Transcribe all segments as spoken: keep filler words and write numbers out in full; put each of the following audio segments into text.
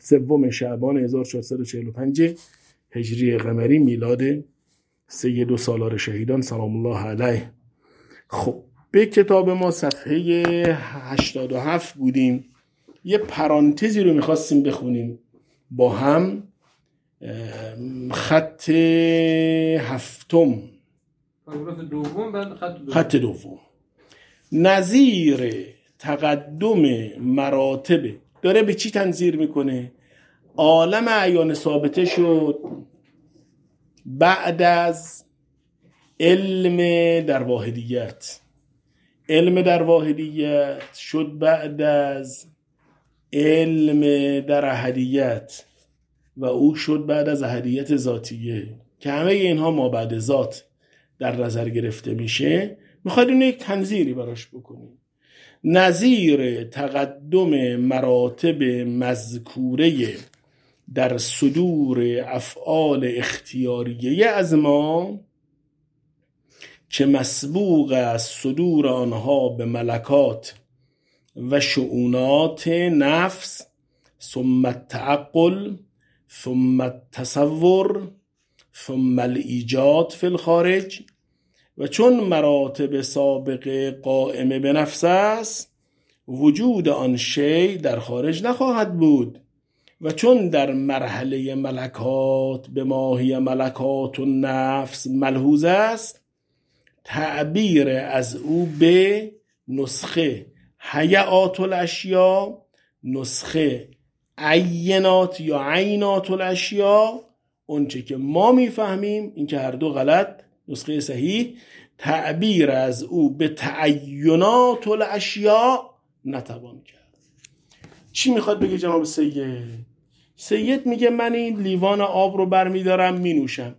سوم شعبان هزار و چهارصد و چهل و پنج هجری قمری میلاد سید و سالار شهیدان سلام الله علیه. خب به کتاب ما صفحه هشتاد و هفت بودیم. یه پرانتزی رو میخواستیم بخونیم با هم. خط هفتم، دوم بعد خط دوم. خط دوم نظیر تقدم مراتب داره به چی تنظیر میکنه؟ عالم اعیان ثابته شد بعد از علم در واحدیت، علم در واحدیت شد بعد از علم در احدیت و او شد بعد از احدیت ذاتیه که همه اینها ما بعد ذات در نظر گرفته میشه. میخواید اینو یک تنظیری براش بکنیم. نظیر تقدم مراتب مذکوره در صدور افعال اختیاریه از ما که مسبوق از صدور آنها به ملکات و شؤونات نفس ثم التعقل ثم التصور ثم الایجاد فی الخارج، و چون مراتب سابقه قائمه به نفس است وجود آن شی در خارج نخواهد بود، و چون در مرحله ملکات به ماهی ملکات و نفس ملحوظ است تعبیر از او به نسخه حیات الاشیا، نسخه عینات یا عینات الاشیا، اونچه که ما میفهمیم این که هر دو غلط، نسخه صحیح تعبیر از او به تعینات الاشیا نتوان کرد. چی میخواد بگه جناب سید؟ سید میگه من این لیوان آب رو برمیدارم مینوشم،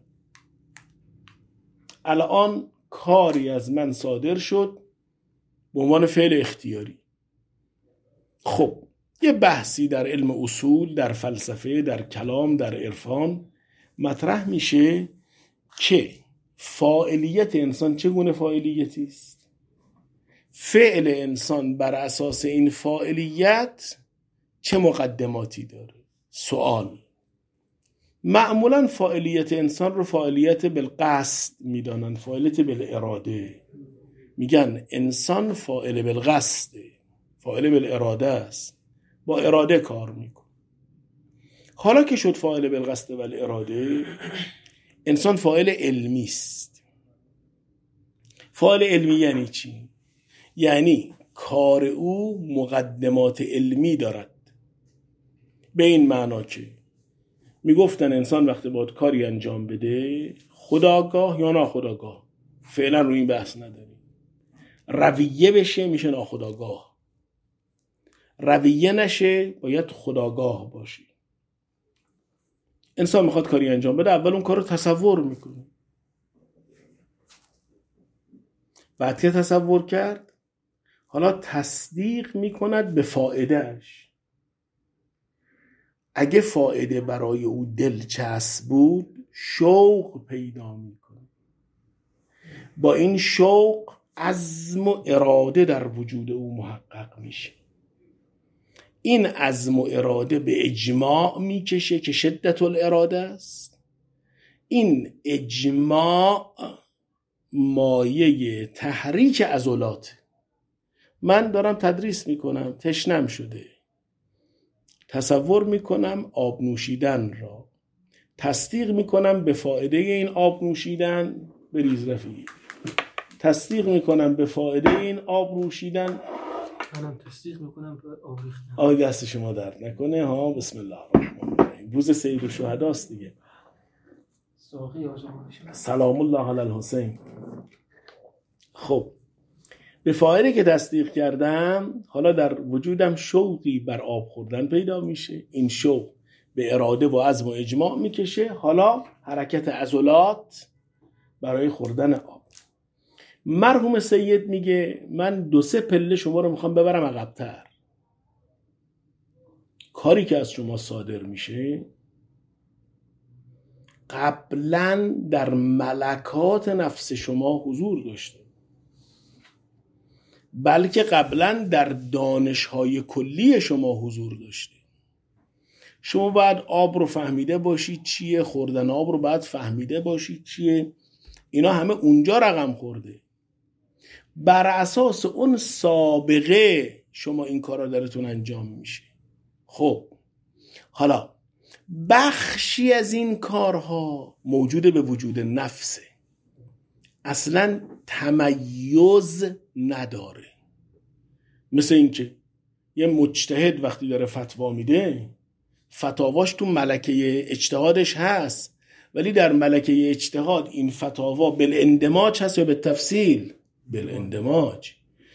الان کاری از من صادر شد به عنوان فعل اختیاری. خب یه بحثی در علم اصول، در فلسفه، در کلام، در عرفان مطرح میشه که فاعلیت انسان چگونه فاعلیتی است، فعل انسان بر اساس این فاعلیت چه مقدماتی داره. سوال، معمولا فاعلیت انسان رو فاعلیت بالقصد میدانن، فاعلیت بالاراده. میگن انسان فاعل بالقصده، فاعل بالاراده است، با اراده کار میکنه. حالا که شد فاعل بالقصد و الاراده، انسان فاعل علمی است. فاعل علمی یعنی چی؟ یعنی کار او مقدمات علمی دارد، به این معنا که میگفتن انسان وقتی باید کاری انجام بده خودآگاه یا ناخودآگاه، فعلا روی این بحث نداریم، رویه بشه میشه ناخودآگاه، رویه نشه باید خودآگاه باشه. انسان میخواد کاری انجام بده، اول اون کار رو تصور میکنه، بعد که تصور کرد حالا تصدیق میکند به فایدهش. اگه فایده برای او دلچسب بود شوق پیدا میکنه، با این شوق عزم و اراده در وجود او محقق میشه. این عزم و اراده به اجماع میکشه که شدت الاراده است. این اجماع مایه تحریک عضلات. من دارم تدریس میکنم، تشنم شده، تصور میکنم آب نوشیدن را، تصدیق میکنم به فایده این آب نوشیدن، بریز رفیقی، تصدیق میکنم به فایده این آب نوشیدن، منم تصدیق میکنم به آب ریختن. آقای دست شما درد نکنه ها. بسم الله الرحمن الرحیم. روز سید الشهدا است دیگه. ساقی آزمان سلام الله علی الحسین. خب به فایده که تصدیق کردم حالا در وجودم شوقی بر آب خوردن پیدا میشه. این شوق به اراده و عزم و اجماع میکشه. حالا حرکت عضلات برای خوردن آب. مرحوم سید میگه من دو سه پله شما رو میخوام ببرم عقب‌تر. کاری که از شما صادر میشه قبلا در ملکات نفس شما حضور داشته، بلکه قبلا در دانش‌های کلی شما حضور داشته. شما باید آب رو فهمیده باشید چیه، خوردن آب رو باید فهمیده باشید چیه. اینا همه اونجا رقم خورده. بر اساس اون سابقه شما این کارا درتون انجام میشه. خب حالا بخشی از این کارها موجود به وجود نفسه، اصلا تمیز نداره. مثل این که یه مجتهد وقتی داره فتوا میده، فتاواش تو ملکه اجتهادش هست، ولی در ملکه اجتهاد این فتاوا بالاندماج هست یا به تفصیل؟ بالاندماج.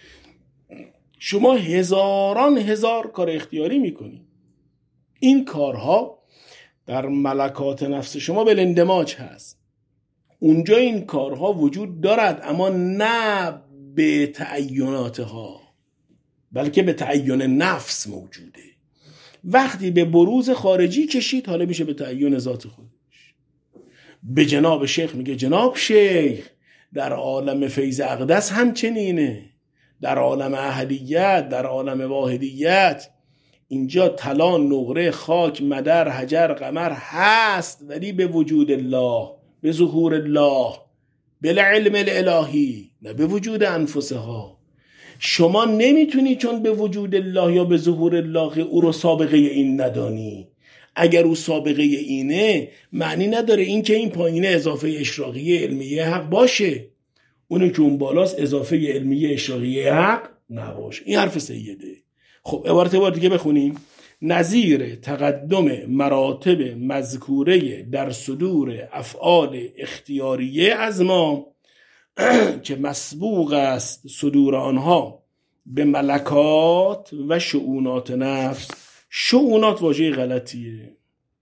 شما هزاران هزار کار اختیاری میکنی، این کارها در ملکات نفس شما بالاندماج هست، اونجا این کارها وجود دارد، اما نه به تعیناتها، بلکه به تعین نفس موجوده. وقتی به بروز خارجی کشید، حالا میشه به تعین ذات خودش. به جناب شیخ میگه جناب شیخ، در عالم فیض اقدس همچنینه، در عالم احدیت، در عالم واحدیت، اینجا طلا، نقره، خاک، مدر، حجر، قمر هست، ولی به وجود الله، به ظهور الله، بالعلم الالهی، نه به وجود انفسها. شما نمیتونی چون به وجود الله یا به ظهور الله او رو سابقه این ندانی. اگر او سابقه اینه، معنی نداره این که این پایینه اضافه اشراقیه علمیه حق باشه، اونو که اون بالاست اضافه علمیه اشراقیه حق نباشه. این حرف سیده. خب عبارت بار دیگه بخونیم. نظیر تقدم مراتب مذکوره در صدور افعال اختیاریه از ما که مسبوق است صدور آنها به ملکات و شؤونات نفس. شؤونات واژه غلطیه،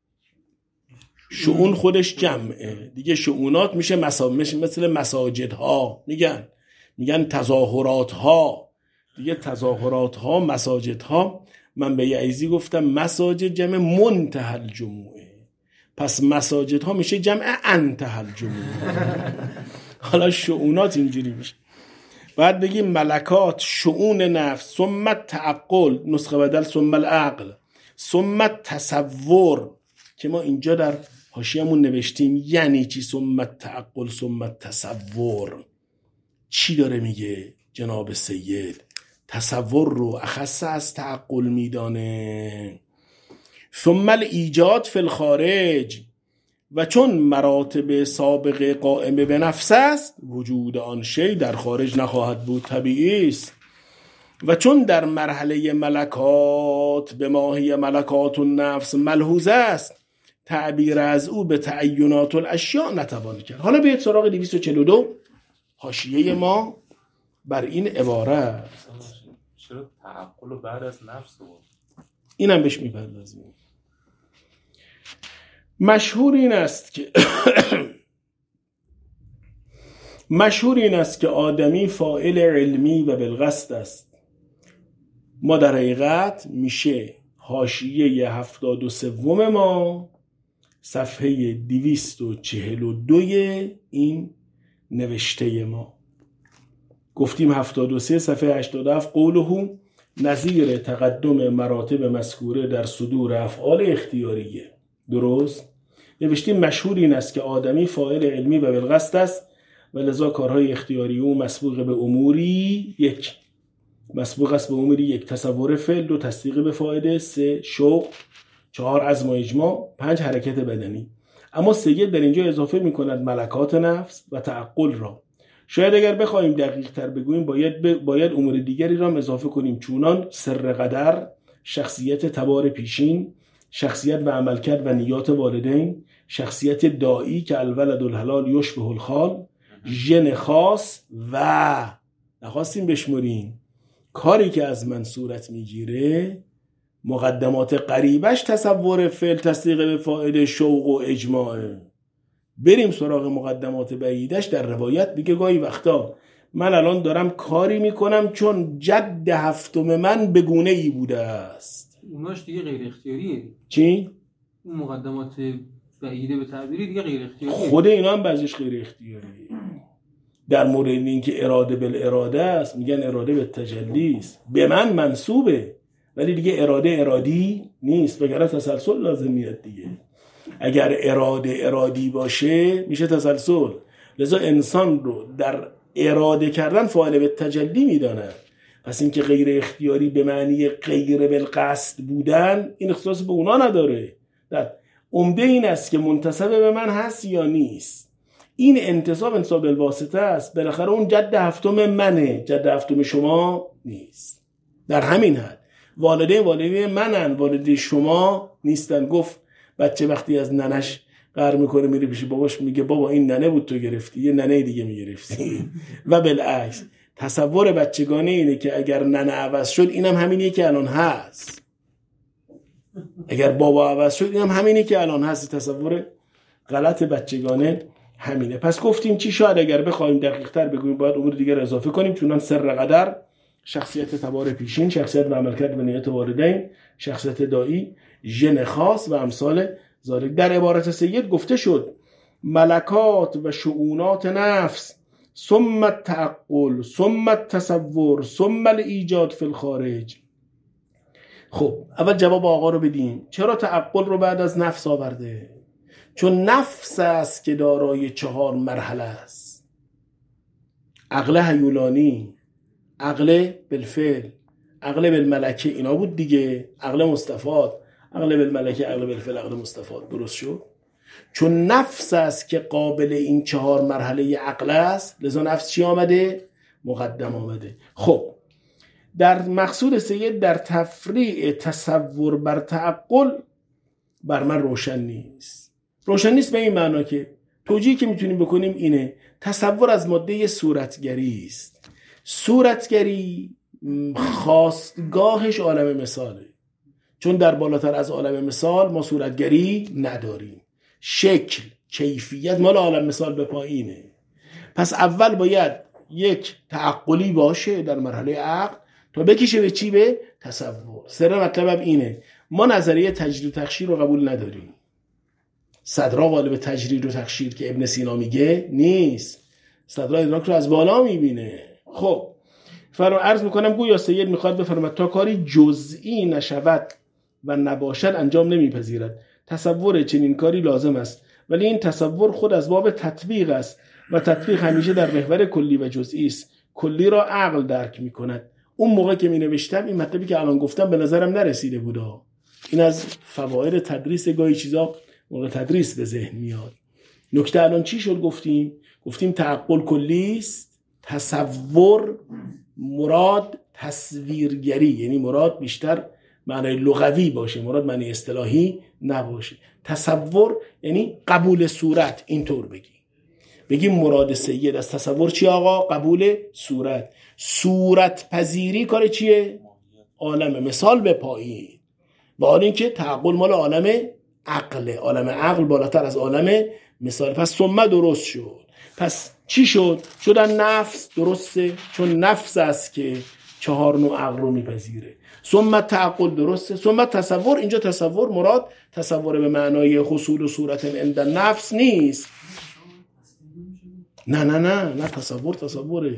شؤون خودش جمعه دیگه، شؤونات میشه مسامش، مثل مساجد ها میگن میگن تظاهرات ها دیگه، تظاهرات ها، مساجد ها. من به یعیزی گفتم مساجد جمع منتهى الجموعه، پس مساجد ها میشه جمع انتهى الجموعه. حالا شؤونات اینجوری میشه. بعد بگیم ملکات، شؤون نفس، ثم تعقل، نسخه بدل ثم العقل، ثم تصور، که ما اینجا در حاشیه‌مون نوشتیم یعنی چی ثم تعقل ثم تصور. چی داره میگه جناب سید؟ تصور رو اخص از تعقل میدانه. ثم الایجاد فی الخارج، و چون مراتب سابقه قائم به نفس است، وجود آن شی در خارج نخواهد بود، طبیعی است. و چون در مرحله ملکات به ماهی ملکات النفس ملحوظ است، تعبیر از او به تعینات الاشیاء نتوان کرد. حالا بیاید سراغ دویست و چهل و دو حاشیه ما بر این عبارت. چرا تعقل بعد از نفس بود؟ اینم بهش میپردازیم. مشهور این است که مشهور این است که آدمی فاعل علمی و بالقصد است. ما در حقیقت میشه حاشیه هفتاد و سوم ما صفحه دویست و چهل و دو این نوشته ما گفتیم هفتاد و سه صفحه هشتاد و هفت قوله نظیر تقدم مراتب مذکوره در صدور افعال اختیاریه. درست؟ نوشتیم مشهور این است که آدمی فاعل علمی و بالقصد است و لذا کارهای اختیاری او مسبوق به اموری یک، مسبوق است به اموری یک، تصور فعل، دو تصدیق به فاعله، سه شوق، چهار عزم و اجماع، پنج حرکت بدنی. اما سید در اینجا اضافه می کند ملکات نفس و تعقل را. شاید اگر بخوایم دقیق تر بگوییم باید, ب... باید امور دیگری را اضافه کنیم، چونان سر قدر، شخصیت تبار پیشین، شخصیت و عملکرد و نیات والدین، شخصیت دائی که الولد الحلال یشبه الخال، ژن خاص و نخواستیم بشمریم کاری که از من صورت میگیره، مقدمات قریبش تصور فعل، تصدیق به فاعل، شوق و اجماع. بریم سراغ مقدمات بعیدش. در روایت میگه گاهی وقتا من الان دارم کاری میکنم چون جد هفتم من به گونه ای بوده است. اوناش دیگه غیر اختیاریه. چی؟ اون مقدمات بعیده به تعبیری دیگه غیر اختیاریه. خود اینا هم بعضیش غیر اختیاریه. در مورد اینکه اراده بالاراده است میگن اراده به تجلی است، به من منسوبه ولی دیگه اراده ارادی نیست، وگرنه تسلسل لازم میاد دیگه. اگر اراده ارادی باشه میشه تسلسل. لذا انسان رو در اراده کردن فاعل به تجلی میدانه. پس اینکه غیر اختیاری به معنی غیر بالقصد بودن، این اختصاص به اونا نداره. در عمده این است که منتسب به من هست یا نیست. این انتساب انتساب بالواسطه است. بالاخره اون جد هفتم منه، جد هفتم شما نیست. در همین حد والده والده منن، والده شما نیستن. گفت بچه وقتی از ننش قهر میکنه میره پیش باباش میگه بابا این ننه بود تو گرفتی، یه ننه دیگه میگرفتی. و بالعکس تصور بچگانه اینه که اگر ننه عوض شد اینم همینیه که الان هست، اگر بابا عوض شد اینم همینیه که الان هست. تصور غلط بچگانه همینه. پس گفتیم چی؟ شاید اگر بخوایم دقیق تر بگوییم باید امور دیگر اضافه کنیم، چونان سر قدر، شخصیت تبار پیشین، شخصیت و عملکرد و نیت والدین، شخصیت دایی، ژن خاص و امثال ذالک. در عبارت سید گفته شد ملکات و شؤونات نفس، ثم التعقل، ثم التصور، ثم الایجاد فی الخارج. خب اول جواب آقا رو بدیم. چرا تعقل رو بعد از نفس آورده؟ چون نفس است که دارای چهار مرحله است. عقل هیولانی، عقل بالفعل، عقل بالملکه، اینا بود دیگه. عقل مستفاد، عقل بالملکه، عقل بالفعل، عقل مستفاد. درست شد؟ چون نفس است که قابل این چهار مرحله عقل است، لذا نفس چی آمده؟ مقدم آمده. خب در مقصود سید در تفریع تصور بر تعقل بر من روشن نیست. روشن نیست به این معنا که توجیهی که میتونیم بکنیم اینه: تصور از ماده صورتگری است. صورتگری خاستگاهش عالم مثاله، چون در بالاتر از عالم مثال ما صورتگری نداریم. شکل، کیفیت مال عالم مثال به پایینه. پس اول باید یک تعقلی باشه در مرحله عقل تا بکشه به چی؟ به تصور. سر مطلب اینه: ما نظریه تجرید و تخشیر رو قبول نداریم. صدرا قالب تجرید و تخشیر که ابن سینا میگه نیست. صدرا ادراک رو از بالا میبینه. خب فرا عرض میکنم گویا سید میخواد بفرماد تا کاری جزئی نشود و نباشد انجام نمیپذیرد. تصور چنین کاری لازم است، ولی این تصور خود از باب تطبیق است و تطبیق همیشه در محور کلی و جزئی است. کلی را عقل درک میکند. اون موقع که می نوشتم این مطلبی که الان گفتم به نظرم نرسیده بودا. این از فواید تدریس، گاهی چیزا موقع تدریس به ذهن میاد. نکته الان چی شد؟ گفتیم گفتیم تعقل کلی است، تصور مراد تصویرگری، یعنی مراد بیشتر معنی لغوی باشه، مراد معنی اصطلاحی نباشه. تصور یعنی قبول صورت. اینطور بگیم بگیم مراد سید از تصور چی آقا؟ قبول صورت. صورت پذیری کار چیه؟ عالم مثال به پایین. و حال این که تعقل مال عالم عقله، عالم عقل بالاتر از عالم مثال. پس ثم درست شد. پس چی شد؟ شدن نفس. درسته؟ چون نفس است که چهار نوع عقل رو میپذیره. ثم تعقل درسته. ثم تصور. اینجا تصور مراد تصور به معنای حصول و صورت عند نفس نیست. نه نه نه نه تصور تصوره.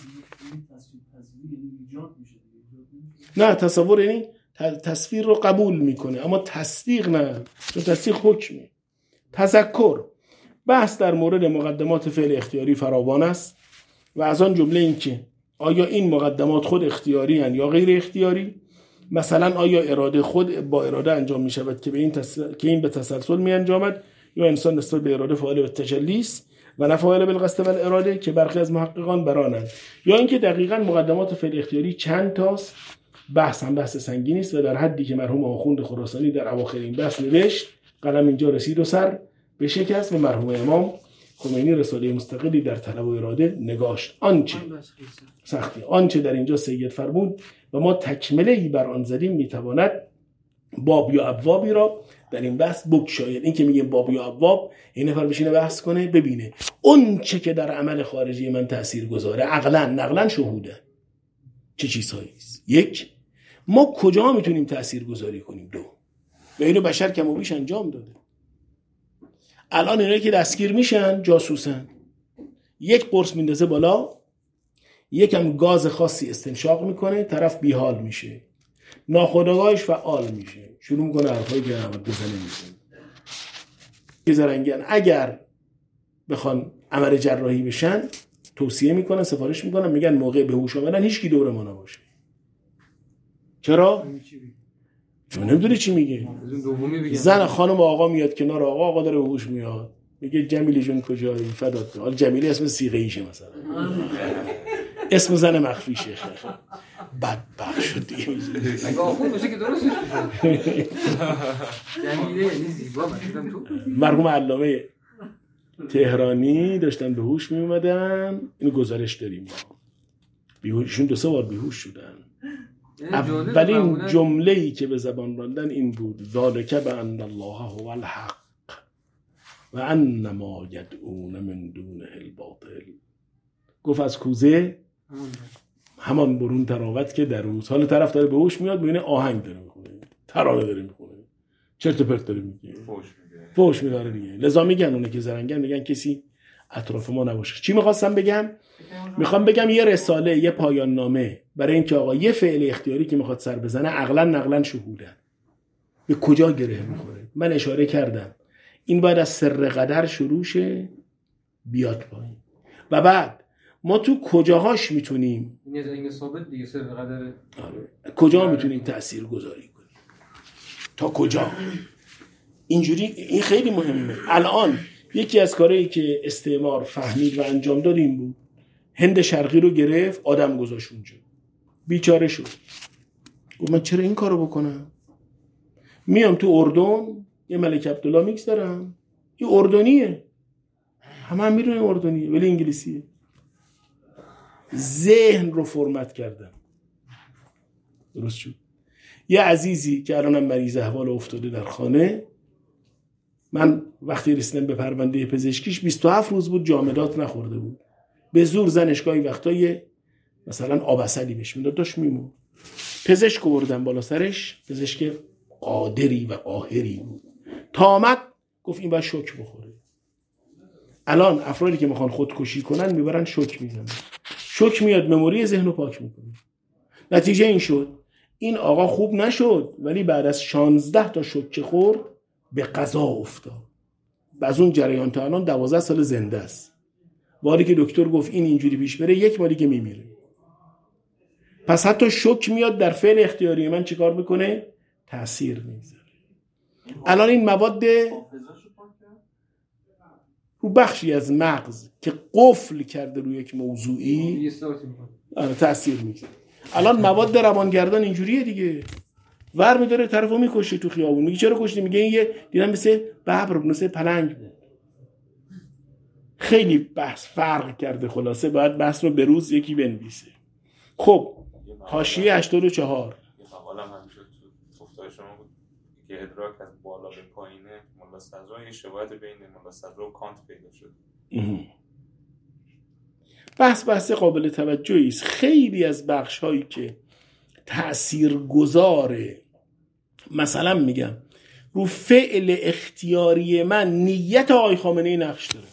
نه تصور یعنی تصویر رو قبول میکنه، اما تصدیق نه، چون تصدیق حکمه. تذکر. بحث در مورد مقدمات فعل اختیاری فراوان است و از آن جمله این که آیا این مقدمات خود اختیاری هستند یا غیر اختیاری؟ مثلا آیا اراده خود با اراده انجام می شود که به این تس... که این به تسلسل می انجامد، یا انسان نسبت به اراده فاعل به تجلی است و نه فاعل بالقصد و الاراده که برخی از محققان برانند، یا اینکه دقیقاً مقدمات فعل اختیاری چند تاست؟ بحث هم بحث سنگینی است و در حدی که مرحوم آخوند خراسانی در اواخر این بحث نوشت قلم اینجا رسید و سر به شکست و مرحوم امام خمینی رساله مستقلی در طلب و اراده نگاشت. آنچه سختی آنچه در اینجا سید فرمود و ما تکمله ای بر آن زدیم میتواند باب یا ابوابی را در این بحث بگشاید. این که میگه باب یا ابواب، این نفر بشینه بحث کنه ببینه اون چه که در عمل خارجی من تأثیر گذاره عقلا نقلا شهوده چه چیزهایی است. یک، ما کجا میتونیم تأثیر گذاری کنیم؟ دو، و اینو بشر کم و بیش انجام داده. الان اینایی که دستگیر میشن جاسوسن، یک قرص میندازه بالا، یکم گاز خاصی استنشاق میکنه، طرف بیحال میشه. ناخودآگاهش فعال میشه، شروع میکنه حرفایی که احمد بزنه میزنه. که زرنگیان اگر بخوان عمل جراحی بشن توصیه میکنن، سفارش میکنن، میگن موقع به هوش آمدن هیچ کی دور ما نباشه. چرا؟ چون نمیدونه چی میگه. زن خانم آقا میاد کنار آقا، آقا داره به هوش میاد، میگه جمیلی جون کجایی فدات. حالا جمیلی اسم صیغه ایشه، مثلا اسم زن مخفیشه. بدبخت شد دیگه. اگه آخون باشه که درستش میشه. جمیله یعنی زیبا. مثلا تو مرحوم علامه تهرانی داشتن به هوش می اومدن، اینو گزارش داریم، بیهوششون دو سه بار بیهوش شدن. اولین جمله‌ای که به زبان راندن این بود: ذالک بأن الله هو الحق و ان ما یدعون من دونه الباطل. گفت از کوزه همان برون تراوت که در روز. حالا طرف داره به هوش میاد، میبینه آهنگ داره میخونه، ترانه داره میخونه، چرت و پرت داره میگه، فوش میده فوش میداره دیگه. لذا میگن اونه که زرنگن میگن کسی اطراف ما نباشه. چی میخواستم بگم؟ میخوام بگم یه رساله، یه پایان نامه برای اینکه آقا یه فعل اختیاری که میخواد سر بزنه عقلا نقلا شهودن به کجا گره میخوره. من اشاره کردم این باید از سر قدر شروع شه بیاد پایین و بعد ما تو کجاهاش میتونیم این ثابت دیگه سر قدر کجا میتونیم تأثیر گذاری کنیم، تا کجا. اینجوری این خیلی مهمه. الان یکی از کارهایی که استعمار فهمید و انجام داد این بود: هند شرقی رو گرفت، آدم گذاشت اونجا، بیچاره شد. گفت من چرا این کارو بکنم؟ میام تو اردن یه ملک عبدالله میکس دارم، این اردنیه، همه هم میدونن اردنیه ولی انگلیسیه. ذهن رو فرمت کردم. درست شد. یه عزیزی که الانم مریض احوال افتاده در خانه، من وقتی رسیدم به پرونده پزشکیش بیست و هفت روز بود جامدات نخورده بود، به زور زنش گاهی وقتای مثلا آب عسلی بهش میداد، داشت میمون. پزشک آوردن بالا سرش، پزشک قادری و قاهری بود، تا آمد گفت این باید شوک بخوره. الان افرادی که میخوان خودکشی کنن میبرن شوک میزنن، شوک میاد مموری ذهن رو پاک میکنه. نتیجه این شد این آقا خوب نشد، ولی بعد از شانزده تا شوک خورد به قضا افتاد. بعد اون جریان تا الان دوازده سال زنده است. باری که دکتر گفت این اینجوری پیش بره، یک باری که میمیره. پس حتی شوک میاد در فعل اختیاری من چیکار میکنه؟ تأثیر میذاره. الان این مواد رو بخشی از مغز که قفل کرده روی یک موضوعی تأثیر میذاره. الان مواد روانگردان اینجوریه دیگه، ور میداره طرفو میکشه تو خیابون، میگه چرا کشتی؟ میگه این یه دیدم مثل ببر مثل پلنگ بود. خیلی بحث فرق کرده. خلاصه باید بحث رو به روز یکی بنویسه. خب حاشیه هشتاد و چهار حالا همیشه تو گفتار شما بود که ادراک از بالا به پایینه. مولا صدرا یه شباهت بین مولا صدرا و کانت پیدا شد. بحث بحث قابل توجهی است. خیلی از بخش هایی که تأثیر گذاره، مثلا میگم رو فعل اختیاری من نیت آقای خامنه‌ای نقش داره.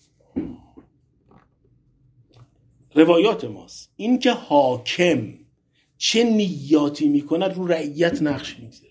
روایات ماست این که حاکم چه نیاتی میکند رو رعیت نقش میگذاره.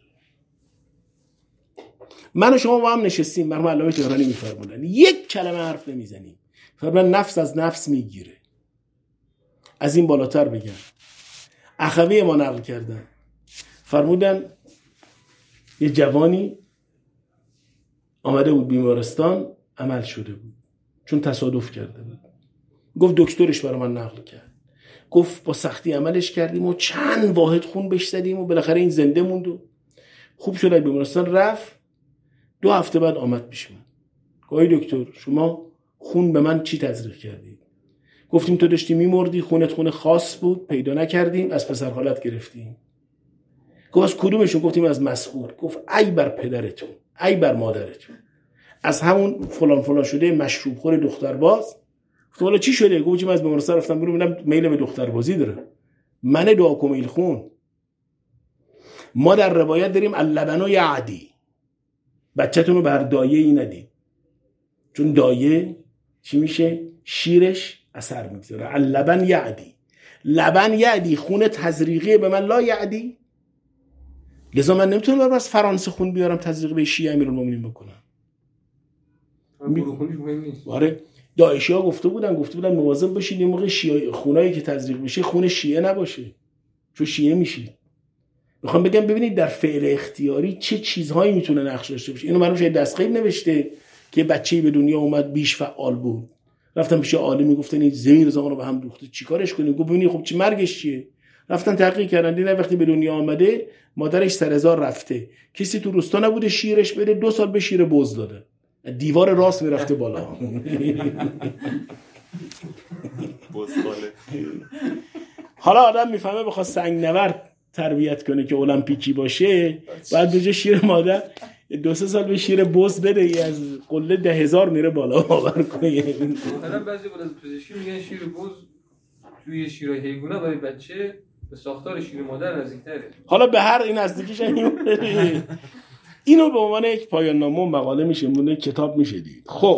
من و شما با هم نشستیم، مرحوم علامه تهرانی میفرمودن یک کلمه حرف نمیزنیم، فرمودن نفس از نفس میگیره. از این بالاتر بگم اخوی ما نقل کردن، فرمودن یه جوانی آمده بود بیمارستان، عمل شده بود چون تصادف کرده بود. گفت دکترش برای من نقل کرد، گفت با سختی عملش کردیم و چند واحد خون بهش زدیم و بالاخره این زنده موند و خوب شد. بیمارستان رفت، دو هفته بعد آمد پیش من، گفت دکتر شما خون به من چی تزریق کردید؟ گفتیم تو داشتی میمردی، خونت خون خاص بود، پیدا نکردیم، از پسر خالت گرفتیم. گفت از کدومشون؟ گفتیم از مسعود. گفت ای بر پدرتون، ای بر مادرتون، از همون فلان فلان شده مشروب خور دخترباز. گفت والا چی شده؟ گفتم از بیمارستان رفتم بیرون دیدم میل به دختربازی داره. من دعا کمیل خون. ما در روایت داریم اللبنو یعدی، بچه‌تون رو بر دایه‌ای ندید، چون دایه چی میشه؟ شیرش اثر میگذاره. اللبن یعدی، لبن یعدی، خون تزریقی به من لا یعدی. لذا من نمیتونم برم از فرانسه خون بیارم تزریق به شیعه امیرالمومنین بکنم. گروه مهم نیست. آره داعشی‌ها گفته بودن گفته بودن مواظب باشید این موقع شیعه خونایی که تزریق بشه خون شیعه نباشه چون شیعه میشید. میخوام بگم ببینید در فعل اختیاری چه چیزهایی میتونه نقش داشته باشه. اینو منم شاید دستقیب نوشته که بچه‌ای به دنیا اومد بیش فعال بود، رفتن پیش عالمی گفتن این زمین زمان رو به هم دوخته چیکارش کنیم؟ گفت ببینید خب چه مرگش چیه؟ رفتن تحقیق کردن دیدن وقتی به دنیا آمده مادرش سرزار رفته، کسی تو روستا نبوده شیرش بده، دو سال به شیر بز داده، دیوار راست میرفته بالا. حالا آدم میفهمه بخواد سنگ نورد تربیت کنه که المپیکی باشه بعد دوجه شیر مادر دو سه سال به شیر بز بده ای از قله ده هزار میره بالا باور کنه. مثلا بعضی بود از پزشکی میگن شیر بز توی شیرهای حیوونا برای بچه به ساختار شیر مادر نزدیک‌تره. حالا به هر این نزدیکیش اینو به عنوان یک پایان نامه و مقاله میشه مونه کتاب میشه دید. خب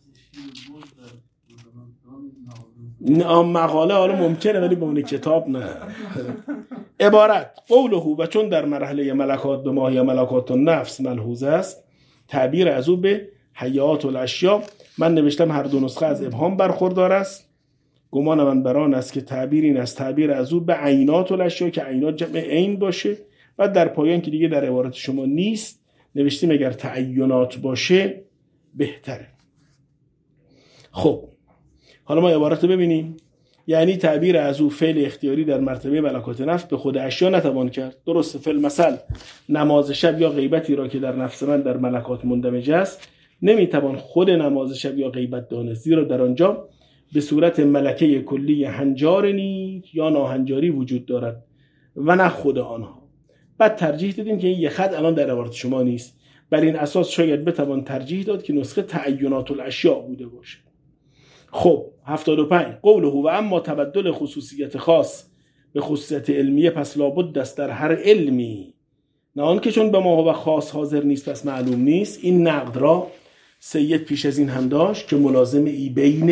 نه مقاله حالا ممکنه ولی به عنوان کتاب نه. عبارت قوله و چون در مرحله ملکات به ماهی ملکات و نفس ملحوظ است تعبیر از او به حیات الاشیا. من نوشتم هر دو نسخه از ابهام برخوردار است. گمان من بران است که تعبیر این از تعبیر از او به عینات الاشیا که عینات جمع عین باشه و در پایان که دیگه در عبارت شما نیست نوشتیم اگر تعینات باشه بهتره. خب حالا ما عبارت رو ببینیم. یعنی تعبیر از او فعل اختیاری در مرتبه ملکات نفس به خود اشیا نتوان کرد. درسته فعل مثل نماز شب یا غیبتی را که در نفس من در ملکات مندمج است نمیتوان خود نماز شب یا غیبت دانست، زیرا در آنجا به صورت ملکه کلی هنجار نیک یا ناهنجاری وجود دارد و نه خود آنها. بعد ترجیح دادیم که این یک خط الان در عبارت شما نیست، بر این اساس شاید بتوان ترجیح داد که نسخه تعینات الاشیاء بوده باشه. خب هفتاد و پنج قوله و اما تبدل خصوصیت خاص به خصوصیت علمیه پس لابد است در هر علمی، نه آن که چون به ما و خاص حاضر نیست پس معلوم نیست. این نقد را سید پیش از این هم داشت که ملازم ای بین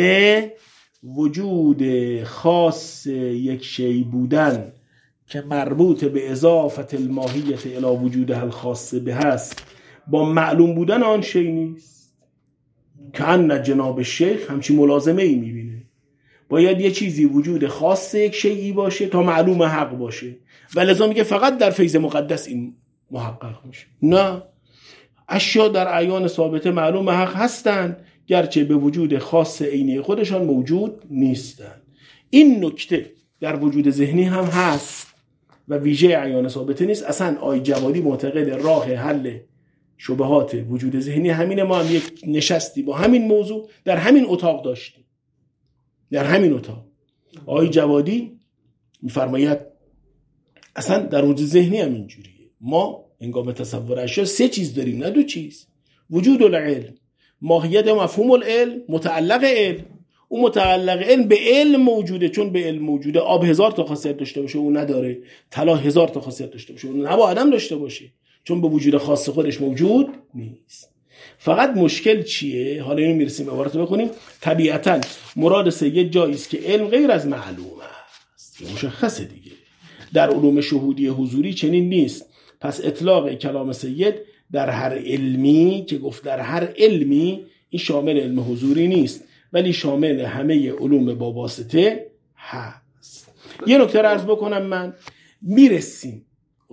وجود خاص یک شی بودن که مربوط به اضافت الماهیت الی وجودها الخاص به هست با معلوم بودن آن شی نیست. که ان جناب شیخ همچی ملازمه ای میبینه باید یه چیزی وجود خاص یک شیئی باشه تا معلوم حق باشه و لذا میگه فقط در فیض مقدس این محقق میشه. نه، اشیا در اعیان ثابته معلوم حق هستند گرچه به وجود خاص عینی خودشان موجود نیستند. این نکته در وجود ذهنی هم هست و ویژه اعیان ثابته نیست. اصلا آی جوادی معتقد راه حل شبهات وجود ذهنی همین. ما هم یک نشستی با همین موضوع در همین اتاق داشتیم، در همین اتاق آی جوادی میفرماید اصلا در وجود ذهنی هم اینجوریه. ما هنگام تصور اشیا سه چیز داریم نه دو چیز. وجود العلم، ماهیت مفهوم العلم، متعلق علم. اون متعلق علم به علم موجوده، چون به علم موجوده. آب هزار تا خاصیت داشته باشه اون نداره، طلا هزار تا خاصیت داشته باشه اون نباید هم داشته باشه، چون به وجود خاص خودش موجود نیست. فقط مشکل چیه؟ حالا اینو میرسیم عبارت رو بخونیم. طبیعتاً مراد سید جایی است که علم غیر از معلوم است، که مشخصه دیگه. در علوم شهودی حضوری چنین نیست. پس اطلاق کلام سید در هر علمی که گفت در هر علمی این شامل علم حضوری نیست ولی شامل همه علوم با واسطه هست. یه نکته رو عرض بکنم. من میرسیم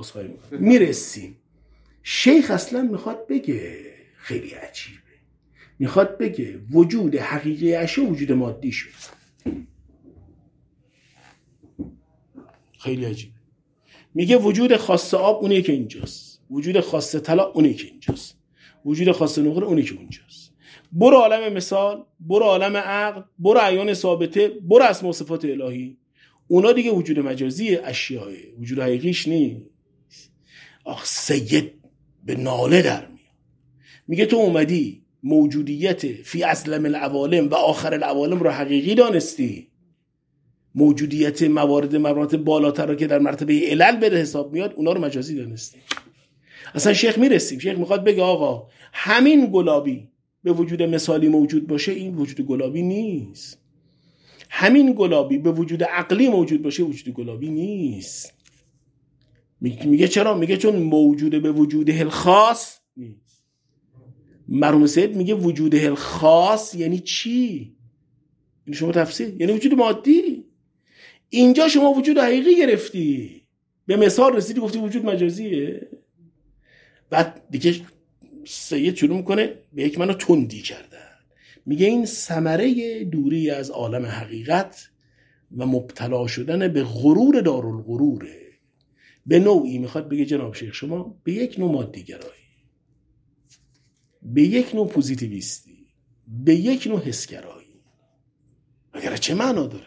میرسیم شیخ اصلا میخواد بگه خیلی عجیبه، میخواد بگه وجود حقیقی اشیا وجود مادی شد. خیلی عجیبه. میگه وجود خاص آب اونی که اینجاست، وجود خاص طلا اونی که اینجاست، وجود خاص نقره اونی که اونجاست. برو عالم مثال، برو عالم عقل، برو اعیان ثابته، برو اسماء و صفات الهی. اونا دیگه وجود مجازی اشیاء، وجود حقیقیش نیست. آخ سید به ناله در میاد، میگه تو اومدی موجودیت فی اسلم العوالم و آخر العوالم رو حقیقی دانستی، موجودیت موارد مراتب بالاتر رو که در مرتبه علل به حساب میاد اونا رو مجازی دانستی. اصلا شیخ میرسیم، شیخ میخواد بگه آقا همین گلابی به وجود مثالی موجود باشه این وجود گلابی نیست، همین گلابی به وجود عقلی موجود باشه وجود گلابی نیست. میگه چرا؟ میگه چون موجود به وجوده الخاص نیست. مرحوم سید میگه وجوده الخاص یعنی چی؟ این شما تفسیر یعنی وجود مادی. اینجا شما وجود حقیقی گرفتی، به مثال رسیدی گفتی وجود مجازیه. بعد دیگه سید شروع میکنه به یک منو تندی کردن، میگه این ثمره دوری از عالم حقیقت و مبتلا شدن به غرور دارالغروره. به نوعی میخواد بگه جناب شیخ شما به یک نوع مادی گرایی، به یک نوع پوزیتیویستی، به یک نوع حسگرایی. اگر چه معنا داره؟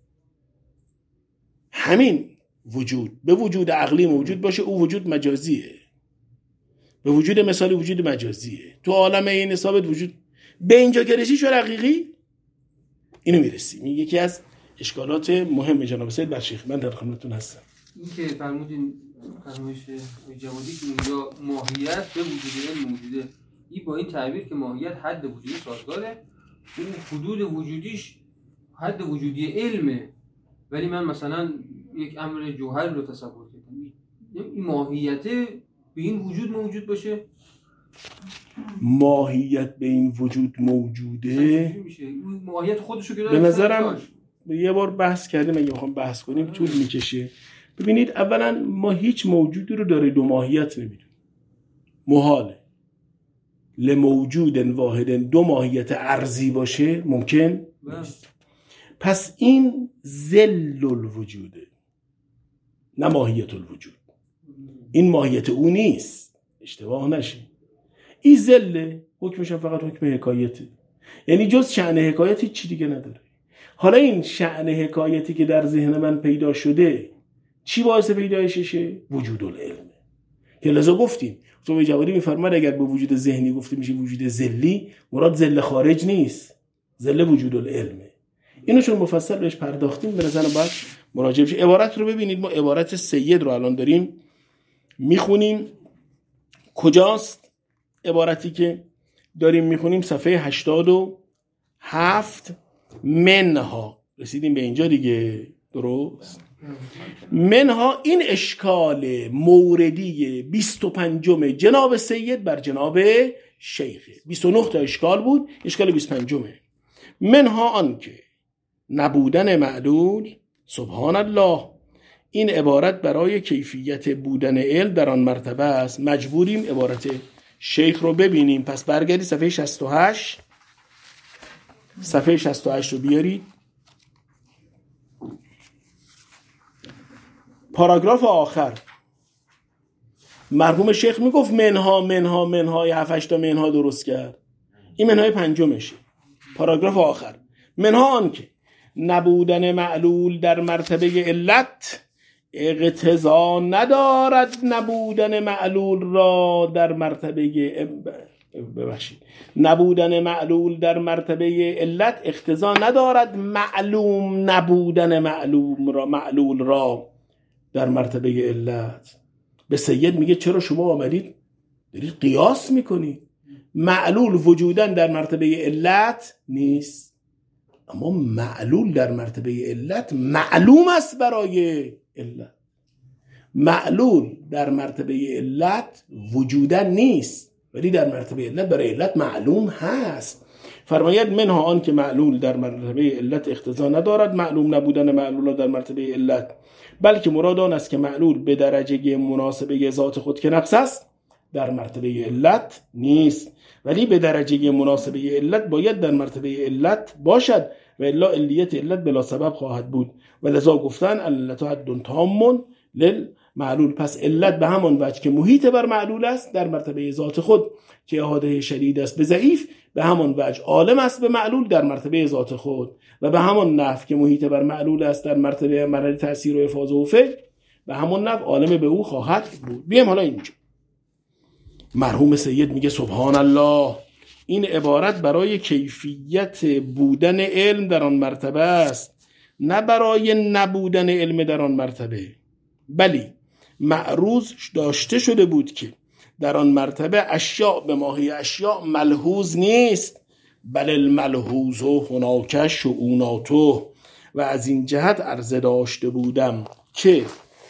همین وجود به وجود عقلی موجود باشه، او وجود مجازیه. به وجود مثالی وجود مجازیه. تو عالم این ثابت وجود. به اینجا که رسی شو حقیقی اینو میرسی. میگه یکی از اشکالات مهم جناب سید بر شیخ، من در خدمتتون هستم. این که فرمودین فرمایش جوادی که اینجا ماهیت به وجود علم موجوده، این با این تعبیر که ماهیت حد وجودی سازگاره، اون حدود وجودیش حد وجودی علمه، ولی من مثلا یک امر جوهر رو تصور کردم، این ماهیت به این وجود موجود باشه. ماهیت به این وجود موجوده ماهیت خودشو که به نظرم یه بار بحث کردیم، اگه بخوام بحث کنیم طول میکشه. ببینید اولا ما هیچ موجودی رو داره دو ماهیت نمیدونیم، محاله. لموجود واحد دو ماهیت ارضی باشه ممکن نیست. پس این ذل الوجوده نه ماهیت الوجود. این ماهیت او نیست، اشتباه نشه. این ذله حکمش فقط حکم حکایته، یعنی جز شأن حکایتی چی دیگه نداره. حالا این شأن حکایتی که در ذهن من پیدا شده چی باعث پیدایششه؟ وجود العلم. که لذا گفتیم تو جوادی میفرماد اگر به وجود ذهنی گفته میشه وجود ذلی، مراد ذل خارج نیست، ذل وجود العلمه. اینو چون مفصل بهش پرداختیم به نظر باید مراجعه بشه. عبارت رو ببینید، ما عبارت سید رو الان داریم میخونیم. کجاست عبارتی که داریم میخونیم؟ صفحه هشتاد و هفت. منها، رسیدیم به اینجا دیگه، درست؟ منها این اشکال موردی بیست و پنجم جناب سید بر جناب شیخه. بیست و نه تا اشکال بود، اشکال بیست و پنجمه. منها آن که نبودن معلول سبحان الله، این عبارت برای کیفیت بودن علم در آن مرتبه است. مجبوریم عبارت شیخ رو ببینیم. پس برگردید صفحه شصت و هشت، صفحه شصت و هشت رو بیارید. پاراگراف آخر مرحوم شیخ میگفت منها منها منها یه هفت هشت تا منها درست کرد، این منهای پنجمشه. پاراگراف آخر منها آن که نبودن معلول در مرتبه علت اقتضا ندارد نبودن معلول را در مرتبه ببخشید نبودن معلول در مرتبه علت اقتضا ندارد معلوم نبودن معلوم را معلول را در مرتبه علت. به سید میگه چرا شما آمدید دارید قیاس میکنید؟ معلول وجودن در مرتبه علت نیست، اما معلول در مرتبه علت معلوم است برای علت. معلول در مرتبه علت وجودن نیست، ولی در مرتبه علت برای علت معلوم هست. فرماید منها آن که معلول در مرتبه علت اقتضا ندارد معلوم نبودن معلول در مرتبه علت، بلکه مراد آن است که معلول به درجه مناسبه ذات خود که نقص است در مرتبه علت نیست، ولی به درجه مناسبه علت باید در مرتبه علت باشد و الا علیت علت بلا سبب خواهد بود. و لذا گفتن علت حد تام للمعلول. پس علت به همان وجه که محیط بر معلول است در مرتبه ذات خود که احاطه شدید است به ضعیف، به همان وجه عالم است به معلول در مرتبه ذات خود، و به همان نحو که محیط بر معلول است در مرتبه مرحله تأثیر و افاضه و فعل، به همان نحو عالم به او خواهد بود. بیام حالا اینجا مرحوم سید میگه سبحان الله، این عبارت برای کیفیت بودن علم در آن مرتبه است، نه برای نبودن علم در آن مرتبه. بلی معروض داشته شده بود که در آن مرتبه اشیاء به ماهی اشیاء ملحوظ نیست، بل الملحوظ و هناک شؤوناته. و از این جهت عرضه داشته بودم که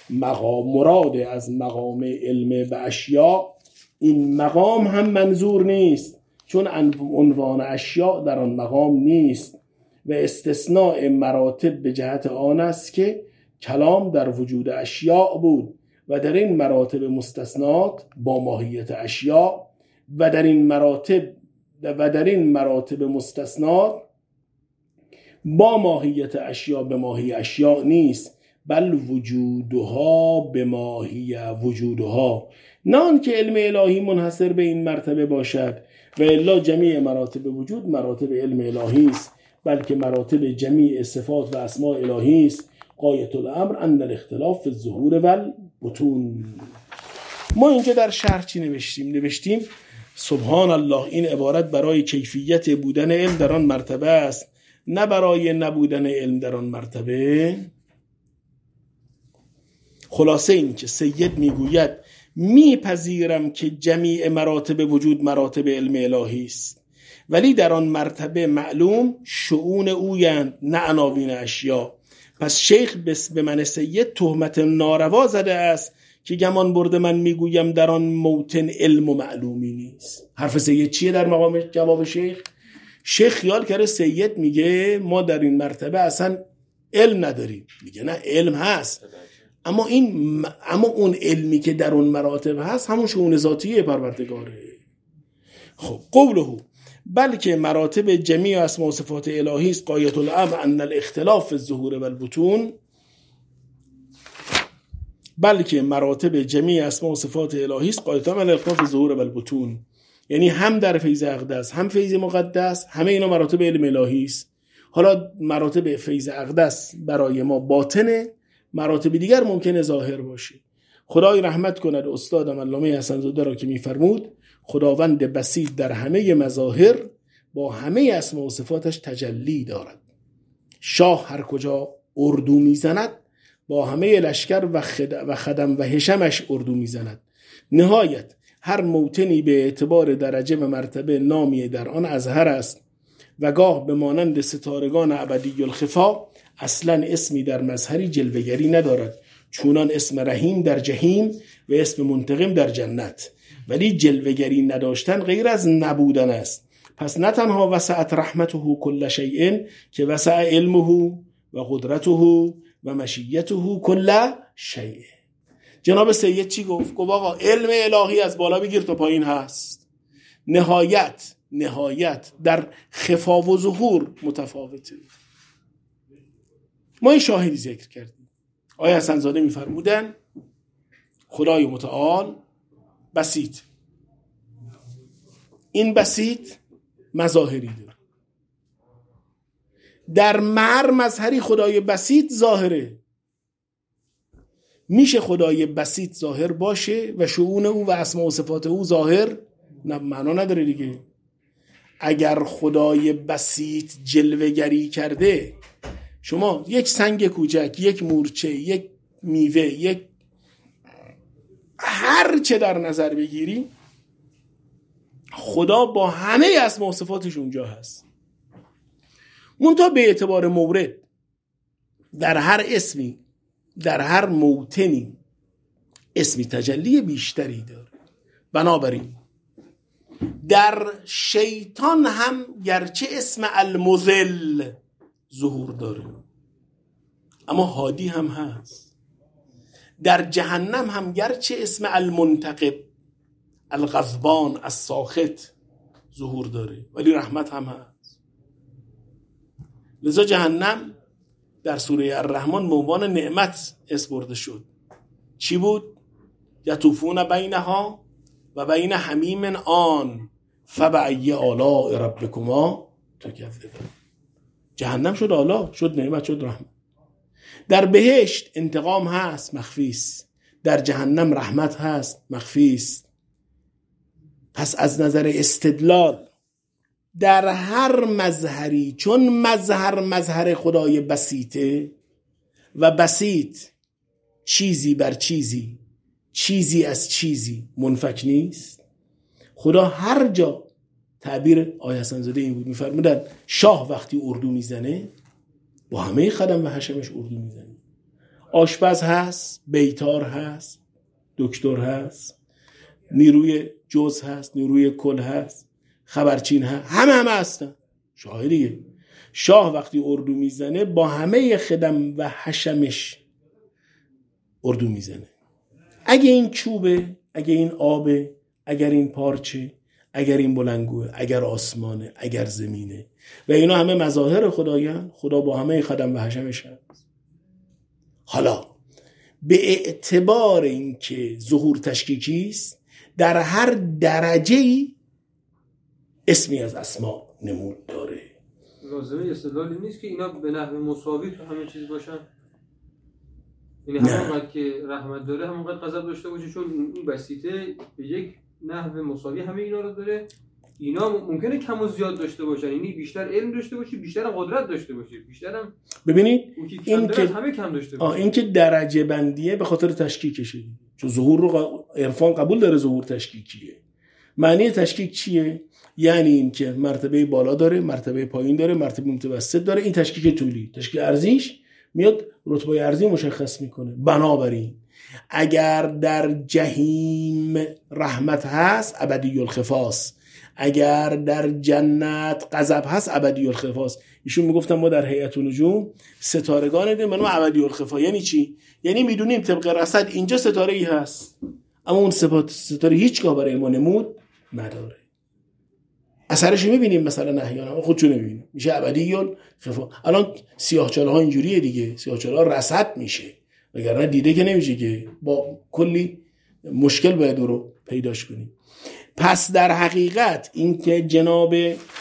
مقام مراد از مقام علم به اشیاء، این مقام هم منظور نیست، چون عنوان اشیاء در آن مقام نیست و استثناء مراتب به جهت آن است که کلام در وجود اشیاء بود و در این مراتب مستثنات با ماهیت اشیاء و در این مراتب و در این مراتب مستثنات با ماهیت اشیاء به ماهی اشیاء نیست، بل وجودها به ماهی وجودها، نه آن که علم الهی منحصر به این مرتبه باشد و الا جمیع مراتب وجود مراتب علم الهی است، بلکه مراتب جمیع صفات و اسماء الهی است. غایت الامر ان الاختلاف فی الظهور و البطون. ما اینجا در شرح چی نوشتیم؟ نوشتیم سبحان الله، این عبارت برای کیفیت بودن علم در آن مرتبه است، نه برای نبودن علم در آن مرتبه. خلاصه این که سید میگوید میپذیرم که جمیع مراتب وجود مراتب علم الهی است، ولی در آن مرتبه معلوم شؤون اویند نه عناوین اشیا. پس شیخ بس به من سید تهمت ناروا زده است که گمان برده من میگویم در آن موطن علم و معلومی نیست. حرف سید چیه در مقام جواب شیخ؟ شیخ خیال کرده سید میگه ما در این مرتبه اصلا علم نداریم. میگه نه، علم هست، اما این اما اون علمی که در اون مراتب هست همون شؤون ذاتی پروردگاره. خب قوله بلکه مراتب جمیع اسماء و صفات الهی است. غایت الامر ان الاختلاف فی الظهور و البطون، بلکه مراتب جمیع اسماء و صفات الهی است. غایت الامر ان الاختلاف فی الظهور و البطون، یعنی هم در فیض اقدس هم فیض مقدس همه اینا مراتب علم الهی است. حالا مراتب فیض اقدس برای ما باطنه، مراتب دیگر ممکنه ظاهر باشه. خدای رحمت کند استادم علامه حسن زاده را که میفرمود خداوند بسیط در همه مظاهر با همه اسما و صفاتش تجلی دارد. شاه هر کجا اردو میزند با همه لشکر و, خد... و خدم و هشمش اردو میزند. نهایت هر موطنی به اعتبار درجه و مرتبه نامی در آن اظهر است و گاه به مانند ستارگان ابدی الخفا اصلا اسمی در مظهری جلوگری ندارد، چونان اسم رحیم در جهیم و اسم منتقم در جنت. ولی جلوگری نداشتن غیر از نبودن است. پس نه تنها وسعت رحمته کل شیء که وسع علمه و قدرته و مشیته کل شیء. جناب سید چی گفت؟ گفت آقا علم الهی از بالا بگیر تا پایین هست، نهایت نهایت در خفا و ظهور متفاوته. ما این شاهدی ذکر کردیم. آیه حسن زاده می‌فرمودن خدای متعال بسیط، این بسیط مظاهری داره. در مر مظهری خدای بسیط ظاهره. میشه خدای بسیط ظاهر باشه و شؤون او و اسماء و صفات او ظاهر نه، معنا نداره دیگه. اگر خدای بسیط جلوه‌گری کرده، شما یک سنگ کوچک، یک مورچه، یک میوه، یک هر چه در نظر بگیری خدا با همه اسماء و صفاتش اونجا هست. منتها به اعتبار مورد در هر اسمی در هر موطنی اسمی تجلی بیشتری داره. بنابراین در شیطان هم گرچه اسم المضل ظهور داره اما هادی هم هست. در جهنم هم گرچه اسم المنتقم الغضبان الساخط ظهور داره ولی رحمت هم هست. لذا جهنم در سوره الرحمن به عنوان نعمت اسم برده شد. چی بود؟ یطوفون بینها و بین حمیم آن فبأی آلاء ربکما تکذبان. جهنم شد آلا، شد نعمت، شد رحمت. در بهشت انتقام هست، مخفی است. در جهنم رحمت هست، مخفی است. پس از نظر استدلال در هر مظهری، چون مظهر مظهر خدای بسیطه و بسیط چیزی بر چیزی، چیزی از چیزی منفک نیست، خدا هر جا، تعبیر آیه حسن زاده این بود، میفرمودن شاه وقتی اردو میزنه با همه خدم و حشمش اردو میزنه. آشپز هست، بیتار هست، دکتر هست، نیروی جز هست، نیروی کل هست، خبرچین هست، همه همه هستن. شاهدیه شاه وقتی اردو میزنه با همه خدم و حشمش اردو میزنه. اگه این چوبه، اگه این آبه، اگر این پارچه، اگر این بلنگوه، اگر آسمانه، اگر زمینه و اینا همه مظاهر خدایان، خدا با همه خدم و حشمش هست. حالا به اعتبار اینکه ظهور تشکیکی است، در هر درجه‌ای اسمی از اسما نمود داره. لازمه استدلالی نیست که اینا به نحو مساوی تو همه چیز باشن. یعنی همونقدر که رحمت داره همونقدر غضب داشته باشه، چون این بسیطه به یک نحو مساوی همه اینا رو داره. اینا ممکنه کم و زیاد داشته باشن، یعنی بیشتر علم داشته باشه، بیشتر هم قدرت داشته باشه، بیشتر هم ببینید این که همه کم داشته باشه. این که درجه بندیه به خاطر تشکیکشه، چون ظهور رو عرفان قبول داره، ظهور تشکیکیه. معنی تشکیک چیه؟ یعنی این که مرتبه بالا داره، مرتبه پایین داره، مرتبه متوسط داره. این تشکیک طولی. تشکیک ارزیش میاد رتبه ارزی مشخص میکنه. بنابراین اگر در جهیم رحمت هست ابدی الخفاس، اگر در جنت غضب هست ابدی الخفاس. ایشون میگفتن ما در هیئت النجوم ستارگان دیدیم، منو ابدی الخفا. یعنی چی؟ یعنی میدونیم طبق رصد اینجا ستاره ای هست، اما اون ستاره هیچگاه برای ما نمود نداره. اثرش میبینیم مثلا احیانا خودشو نمیبینیم، میشه ابدی الخفا. الان سیاه‌چاله ها اینجوریه دیگه، سیاه‌چاله ها رصد میشه، وگرنه دیده که نمیشه که، با کلی مشکل باید رو پیداش کنیم. پس در حقیقت این که جناب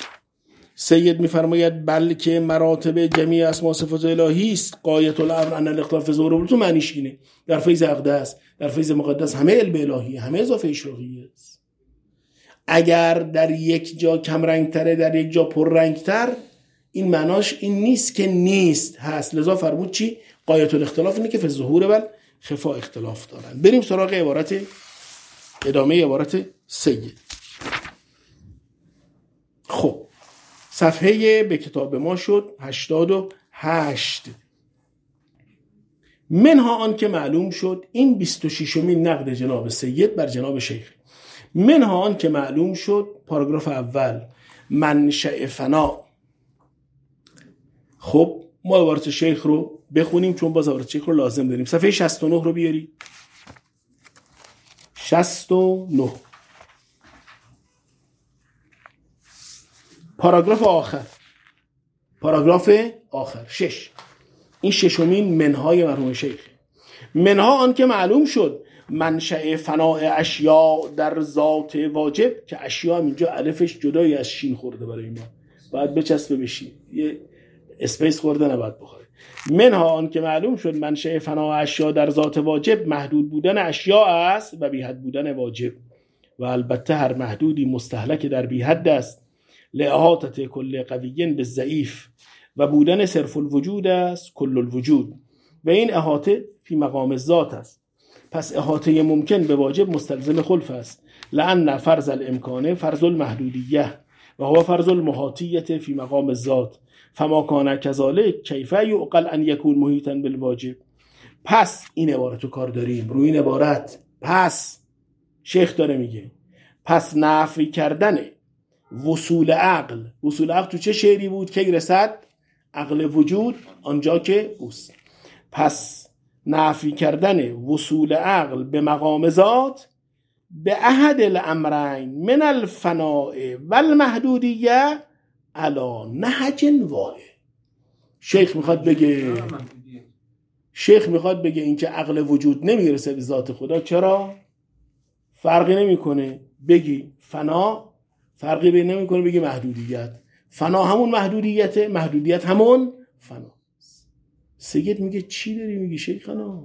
سید میفرماید بلکه مراتب جمیع اسما صفات الهی است، غایت الامر ان الاختلاف ظهور تو معنیش اینه. در فیض اقدس، در فیض مقدس همه علم الهی، همه اضافه اشراقی است. اگر در یک جا کم رنگ تره، در یک جا پر رنگ تر، این معناش این نیست که نیست، هست. لذا فرمود چی؟ غایت الاختلاف اینه که فی ظهور بل خفا اختلاف دارن. بریم سراغ عبارت ادامه عبارت سید. خب صفحه به کتاب ما شد هشتاد و هشت. منها آن که معلوم شد، این بیست و ششمین نقد جناب سید بر جناب شیخ. منها آن که معلوم شد، پاراگراف اول، منشأ فنا. خب ما عبارت شیخ رو بخونیم چون باز عبارت شیخ رو لازم داریم. صفحه شصت و نه رو بیاری. شصت و نه پاراگراف آخر، پاراگراف آخر شش. این ششمین منهای مرحوم شیخ. منها آن که معلوم شد منشأ فناء اشیاء در ذات واجب، که اشیاء اینجا الفش جدایی از شین خورده برای ما، باید بچسبه بشین، یه اسپیس خورده نباید بخوره. منها آن که معلوم شد منشأ فناء اشیاء در ذات واجب محدود بودن اشیاء است و بی حد بودن واجب، و البته هر محدودی مستهلک در بی حد است، لإحاطة کل قوی بالضعیف، و بودن صرف الوجود است کل الوجود، و این احاطه فی مقام ذات است. پس احاطه ممکن به واجب مستلزم خلف است، لأن فرض الامکان فرض المحدودیه و هو فرض المحاطیه فی مقام ذات، فما کان کذالک کیف یعقل ان یکون محیطا بالواجب. پس این عبارت رو کار داریم روی این عبارت. پس شیخ داره میگه پس نفی کردن وصول عقل، وصول عقل تو چه شعری بود که رسد؟ عقل وجود آنجا که اوست. پس نفی کردن وصول عقل به مقام ذات به احد الامرین من الفناء و المحدودیه علا نهج واحد. شیخ میخواد بگه شیخ میخواد بگه این که عقل وجود نمیرسه به ذات خدا. چرا؟ فرقی نمیکنه بگی فنا، فرقی بین نمیکنه بگی محدودیت. فنا همون محدودیت، محدودیت همون فنا. سید میگه چی داری میگی شیخنا؟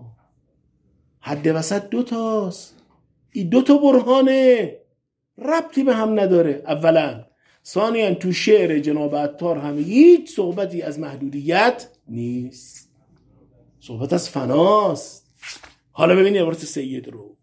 حد وسط دو تاست، این دو تا برهانه، ربطی به هم نداره. اولا ثانیاً تو شعر جناب عطار هم هیچ صحبتی از محدودیت نیست، صحبت از فناست. حالا ببینید عبارت سید رو.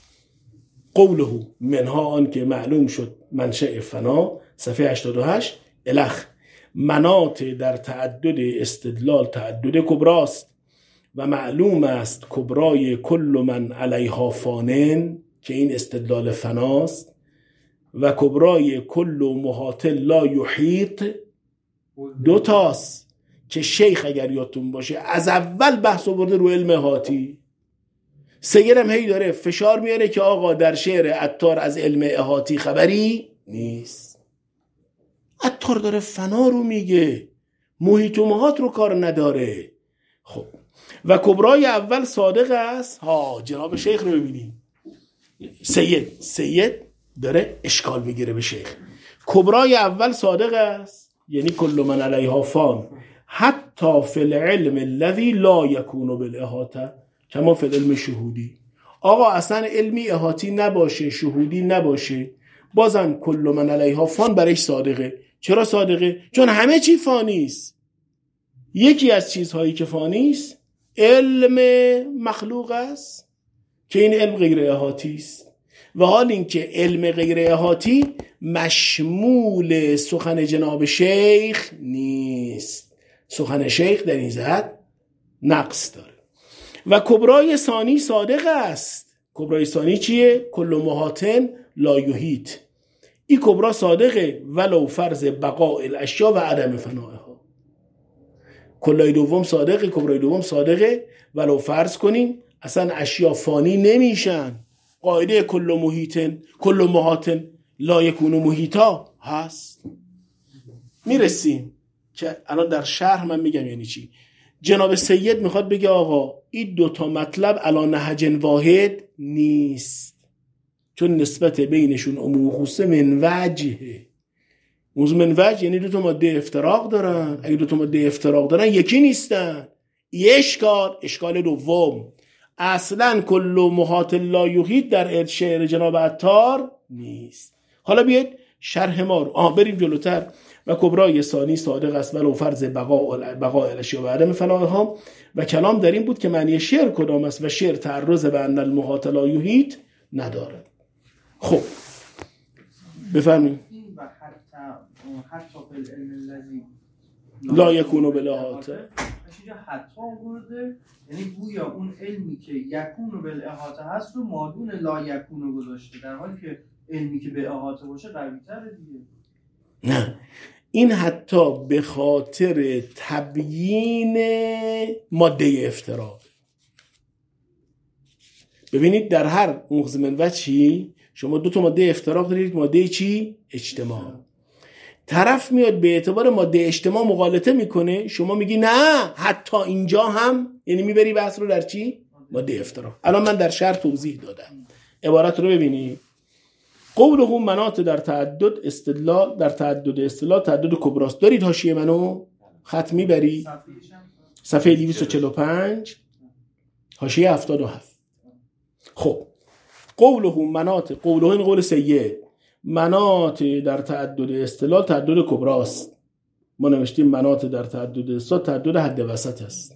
قوله منها آن که معلوم شد منشأ فنا، صفحه هشتاد و هشت. الخ مناط در تعدد استدلال تعدد کبراست و معلوم است کبرای کل من علیها فانن، که این استدلال فناست، و کبرای کل محاط لا یحیط دو تاست که شیخ اگر یادتون باشه از اول بحث آورده رو علم احاطی. سید هم هی داره فشار میاره که آقا در شعر عطار از علم احاطی خبری نیست. عطار داره فنا رو میگه، محیط و محاط رو کار نداره. خب و کبرای اول صادق است. ها جناب شیخ رو ببینیم، سید سید داره اشکال میگیره به شیخ. کبرای اول صادق است، یعنی کل من علیها فان حتی فی العلم الذی لا یکون بالاحاطه کما فی العلم شهودی. آقا اصلا علمی احاطی نباشه، شهودی نباشه، بازم کل من علیها فان برایش صادقه. چرا صادقه؟ چون همه چی فانی است. یکی از چیزهایی که فانی است علم مخلوق است که این علم غیر احاطی است، و حال اینکه علم غیر احاطی مشمول سخن جناب شیخ نیست. سخن شیخ در این جهت نقص داره. و کبرای ثانی صادق است. کبرای ثانی چیه؟ کل محاطن لا یحیط. این کبرا صادقه ولو فرض بقاء الاشیا و عدم فنائها. کلای دوم صادقه، کبرای دوم صادقه ولو فرض کنیم اصلا اشیا فانی نمیشن. قاعده کل محیطن کل محاطن لا یکون محیطا هست. میرسیم که الان در شرح من میگم یعنی چی. جناب سید میخواد بگه آقا این دوتا مطلب علی نهج واحد نیست، چون نسبت بینشون عموم و خصوص من وجهه. موضوع من وجه یعنی دوتا ماده افتراق دارن. اگه دوتا ماده افتراق دارن یکی نیستن. یه اشکال اشکال دوم اصلا کل محاط لا یحیط در شعر جناب عطار نیست. حالا بیاید شرح ما رو آه بریم جلوتر. و کبرای ثانی صادق است ولو فرض بقاء بقاء الاشیاء و عدم فنائها. و کلام در این بود که معنی شعر کدام است و شعر تعرض به ان المحاط لا یحیط نداره. خب بفرمایید. و حتی حتی بالعلم الذی لا یکون بالاحاطه چیزا حتی آورده، یعنی گویا اون علمی که یکون بالاحاطه هست رو مادون لا یکون گذاشته، در حالی که علمی که به احاطه باشه قوی تره دیگه. نه، این حتی به خاطر تبیین ماده افتراق. ببینید در هر مغز من وجهی شما دو تا ماده افتراق دارید، ماده چی؟ اجتماع. طرف میاد به اعتبار ماده اجتماع مغالطه میکنه، شما میگی نه حتی اینجا هم، یعنی میبری بحث رو در چی؟ ماده افتراق. الان من در شرح توضیح دادم، عبارت رو ببینید. قوله مناط در تعدد استدلال، در تعدد استدلال تعدد کبراست. دارید حاشیه منو خط میبری؟ صفحه دویست و چهل و پنج حاشیه هفتاد و هفت. خب قوله مناط، قوله این قول سید، مناط در تعدد استدلال تعدد کبراست. ما نوشتیم مناط در تعدد استدلال تعدد حد وسط است.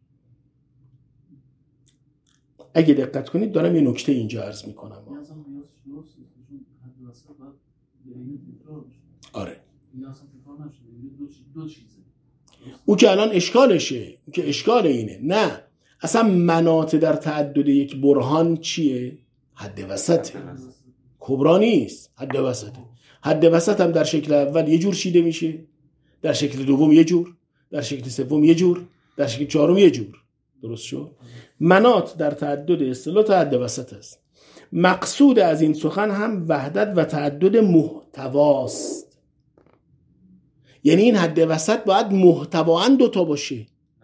اگه دقت کنید دارم یه نکته اینجا عرض میکنم. آره او که الان اشکالشه، او که اشکال اینه. نه اصلا مناط در تعدد یک برهان چیه؟ حد وسطه، کبرا نیست، حد وسطه. حد وسط هم در شکل اول یه جور چیده میشه، در شکل دوم یه جور، در شکل سوم یه جور، در شکل چهارم یه جور. درست شد؟ مناط در تعدد اصطلاح حد وسط است. مقصود از این سخن هم وحدت و تعدد محتواست. یعنی این حد وسط باید محتوااً دوتا باشه،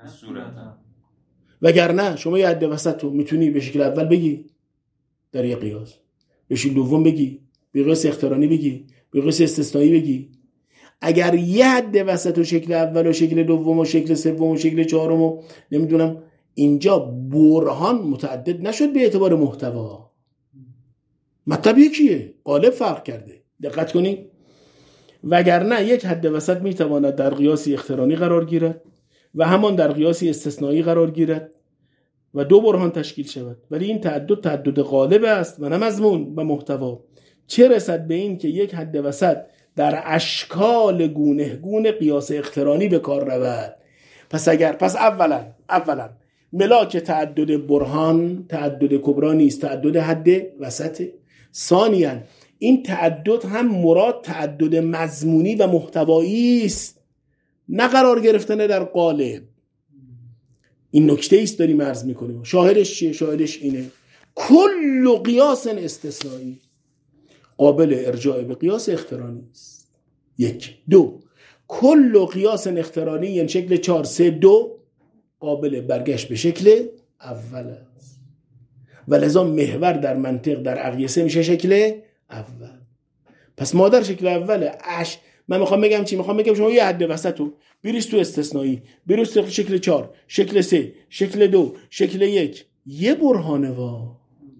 وگرنه شما یه حد وسط رو میتونی به شکل اول بگی در یه قیاس، به شکل دوم بگی، به قیاس اقترانی بگی، به قیاس استثنایی بگی. اگر یه حد وسط و شکل اول و شکل دوم و شکل سوم و شکل چهارم و نمیدونم اینجا برهان متعدد نشد به اعتبار محتوا، مطلب یکیه، قالب فرق کرده. دقت کنید. وگرنه یک حد وسط میتواند در قیاسی اقترانی قرار گیرد و همان در قیاسی استثنایی قرار گیرد و دو برهان تشکیل شود، ولی این تعدد تعدد قالب است و نه مضمون و محتوا. چه رسد به این که یک حد وسط در اشکال گونه گونه قیاس اقترانی به کار رود. پس اگر پس اولا اولا ملاک تعدد برهان تعدد کبرا نیست، تعدد حد وسطه. ثانیاً این تعدد هم مراد تعدد مضمونی و محتوایی است، نه قرار گرفتن در قالب. این نکته است داریم عرض میکنیم. شاهدش چیه؟ شاهدش اینه کل قیاس استثنایی قابل ارجاع به قیاس اقترانی است. یک. دو، کل قیاس اقترانی یعنی شکل چهار سه دو قابل برگشت به شکل اول است و لذا محور در منطق در اقیسه میشه شکل اول. پس ما در شکل اول اش من میخوام بگم چی؟ میخوام بگم شما یه حد وسطو بریز تو استثنایی، بریز تو شکل چهار، شکل سه، شکل دو، شکل یک، یه برهانه وا.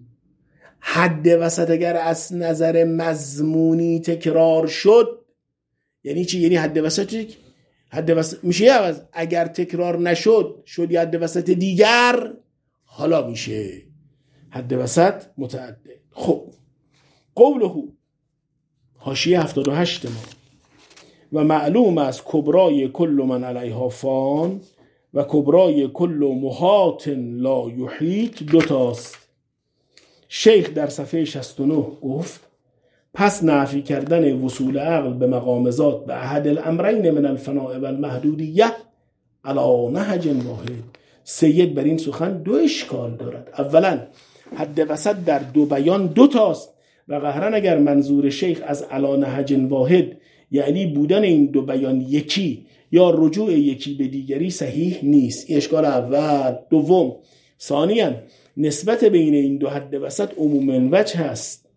حد وسط اگر از نظر مضمونی تکرار شد یعنی چی؟ یعنی حد وسطی حد وسط میشه عوض. اگر تکرار نشد شد یه حد وسط دیگر، حالا میشه حد وسط متعدد. خب قوله حاشیه هفتاد و هشت ما و معلوم از کبرای کل من علیها فان و کبرای کل محاط لا یحیط دوتاست. شیخ در صفحه شصت و نه گفت پس نفی کردن وصول عقل به مقام ذات به احد الامرین من الفناء و المحدودیه علی نهج واحد. سید بر این سخن دو اشکال دارد. اولا حد وسط در دو بیان دو تاست و قهرن اگر منظور شیخ از علی نهج واحد یعنی بودن این دو بیان یکی یا رجوع یکی به دیگری صحیح نیست. این اشکال اول. دوم ثانیاً نسبت بین این دو حد وسط عموماً وجه هست،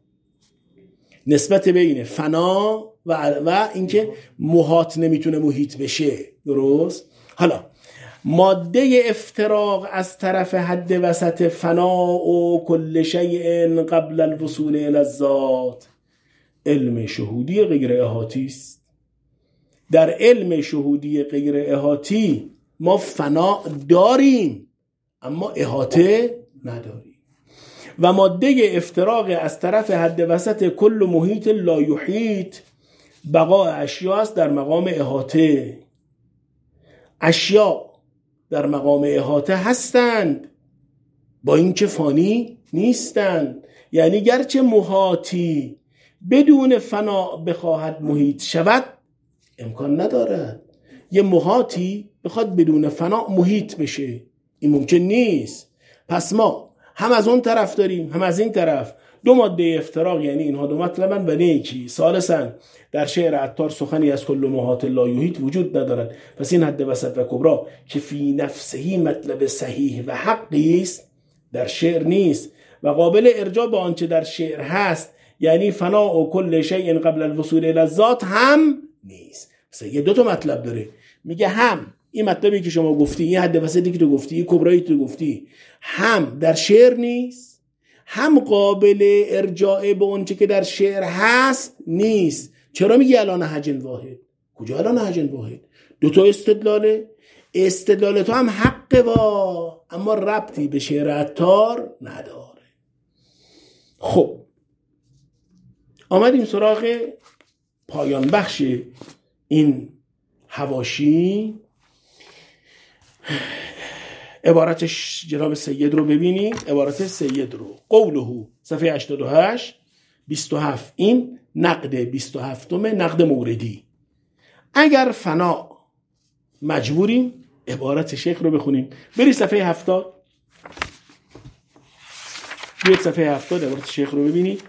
نسبت بین فنا و و اینکه محاط نمیتونه محیط بشه. درست؟ حالا ماده افتراق از طرف حد وسط فنا و کل شیء قبل الوصول الی الذات علم شهودی غیر احاطی است. در علم شهودی غیر احاطی ما فنا داریم اما احاطه نداریم. و ماده افتراق از طرف حد وسط کل محیط لا یحیط بقاء اشیاء است در مقام احاطه. اشیاء در مقام احاطه هستند با اینکه فانی نیستند. یعنی گرچه محاطی بدون فنا بخواهد محیط شود امکان ندارد یه محاطی بخواد بدون فنا محیط بشه، این ممکن نیست. پس ما هم از اون طرف داریم هم از این طرف دو ماده افتراق، یعنی اینها دو مطلبن و نیکی. ثالثاً در شعر عطار سخنی از کل محاط لا یحیط وجود ندارد. پس این حد وسط و کبرا که فی نفسهی مطلب صحیح و حقی است در شعر نیست و قابل ارجاع به آنچه در شعر هست، یعنی فنا و کل شیء قبل الوصول الی الذات هم نیست. مثلا یه دو تا مطلب داره، میگه هم این مطلبی که شما گفتی، این حد وسطی که تو گفتی، این کبرایی که تو گفتی هم در شعر نیست، هم قابل ارجاع به اونچه که در شعر هست نیست. چرا میگی الان نهج واحد؟ کجا الان نهج واحد؟ دو تا استدلاله، استدلال تو هم حق با اما ربطی به شعر عطار نداره. خب آمدیم سراغ پایان بخش این حواشی. عبارتش جناب سید رو ببینید، عبارت سید رو. قوله صفحه هشتاد و هشت بیست و هفت، این نقد بیست و هفتم نقد موردی. اگر فنا مجبوریم عبارت شیخ رو بخونیم. برید صفحه هفتاد، برید صفحه هفتاد عبارت شیخ رو ببینید.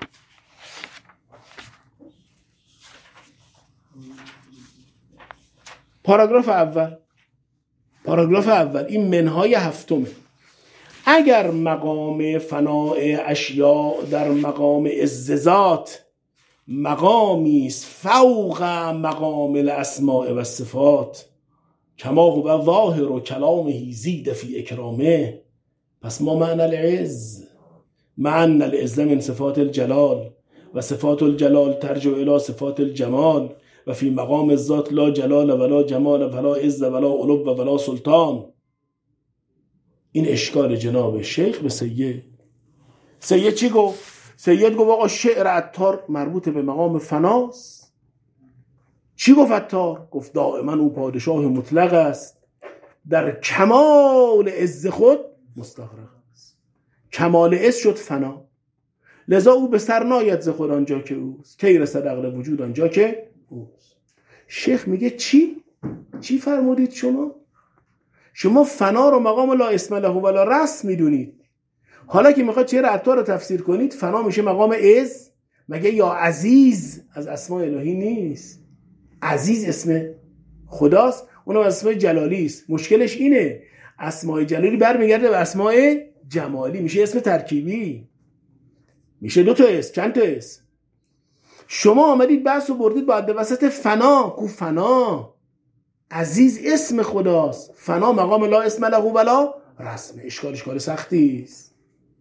پاراگراف اول، پاراگراف اول این منهای هفتمه. اگر مقام فناء اشیاء در مقام عزت مقامی است فوق مقام الاسماء و صفات کما هو ظاهر و کلامه زید فی اکرامه، پس ما معنی العز معنی العز من صفات الجلال و صفات الجلال ترجع الى صفات الجمال و فی مقام الذات لا جلال ولا جمال ولا عز ولا علو ولا سلطان. این اشکال جناب شیخ به سید. سید چی گفت؟ سید گفت آقا شعر عطار مربوط به مقام فناست. چی گفت عطار؟ گفت دائما او پادشاه مطلق است، در کمال عز خود مستغرق است. کمال اسم شد فنا، لذا او به سر ناید ز خود آنجا که اوست، کی رسد عقل وجود آنجا که اوست. شیخ میگه چی؟ چی فرمودید شما؟ شما فنا رو مقام لا اسم له ولا رسم میدونید. حالا که میخواد چهره عطار رو تفسیر کنید، فنا میشه مقام از. مگه یا عزیز از اسماء الهی نیست؟ عزیز اسم خداست، اونم اسماء جلالی است. مشکلش اینه اسماء جلالی برمیگرده به اسماء جمالی، میشه اسم ترکیبی، میشه دو تا اسم، چند تا اسم. شما آمدید بحث رو بردید با عد وسط فنا. کو فنا عزیز اسم خداست، فنا مقام لا اسم له ولا رسم. اشکال اشکال سختی است.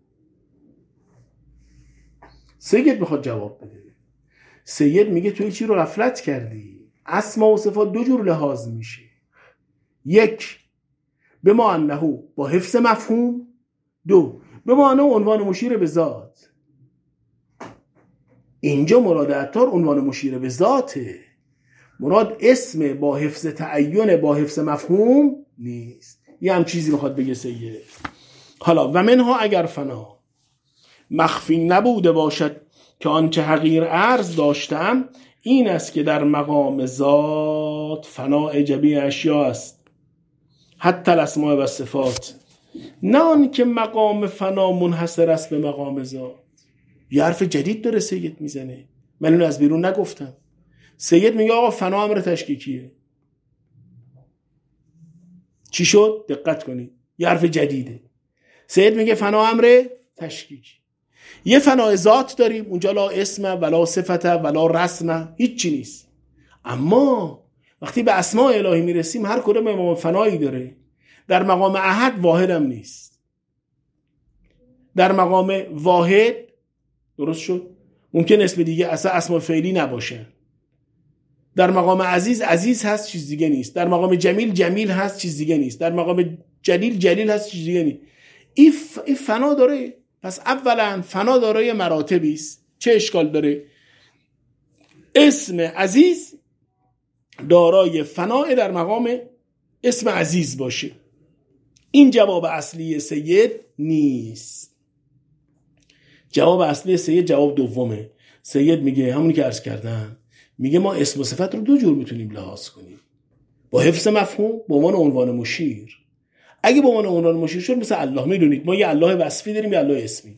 سید میخواد جواب بده. سید میگه توی چی رو غفلت کردی؟ اسما و صفات دو جور لحاظ میشه. یک به ما انه با حفظ مفهوم، دو به ما انه عنوان مشیر به ذات. اینجا مراد عطار عنوان مشیر به ذاته، مراد اسم با حفظ تعین با حفظ مفهوم نیست. یه هم چیزی میخواد بگه سید. حالا و منها اگر فنا مخفی نبوده باشد که آنچه حقیر عرض داشتم، این است که در مقام ذات فنا جمیع اشیا است، حتی الاسماء و صفات، نه آن که مقام فنا منحصر است به مقام ذات. یه حرف جدید داره سید میزنه، من اینو از بیرون نگفتم. سید میگه آقا فنا امر تشکیکیه. چی شد؟ دقت کنید، یه حرف جدیده. سید میگه فنا امر تشکیکی. یه فنای ذات داریم اونجا، لا اسم ولا صفت ولا رسم، هیچ چی نیست. اما وقتی به اسماء الهی میرسیم هر کدوم مقام فنایی داره. در مقام احد واحد هم نیست. در مقام واحد درست شد ممکن اسم دیگه اصلا اسم فعلی نباشه. در مقام عزیز عزیز هست چیز دیگه نیست. در مقام جمیل جمیل هست چیز دیگه نیست. در مقام جلیل جلیل هست چیز دیگه نیست. این ف... فنا داره. پس اولا فنا دارای مراتبی است. چه اشکال داره؟ اسم عزیز دارای فنا در مقام اسم عزیز باشه. این جواب اصلی سید نیست. جواب اصلی سید جواب دومه. سید میگه همونی که عرض کردم، میگه ما اسم و صفت رو دو جور میتونیم لحاظ کنیم، با حفظ مفهوم به عنوان عنوان مشیر. اگه به عنوان عنوان مشیر شد مثل الله، میدونید ما یه الله وصفی داریم یه الله اسمی.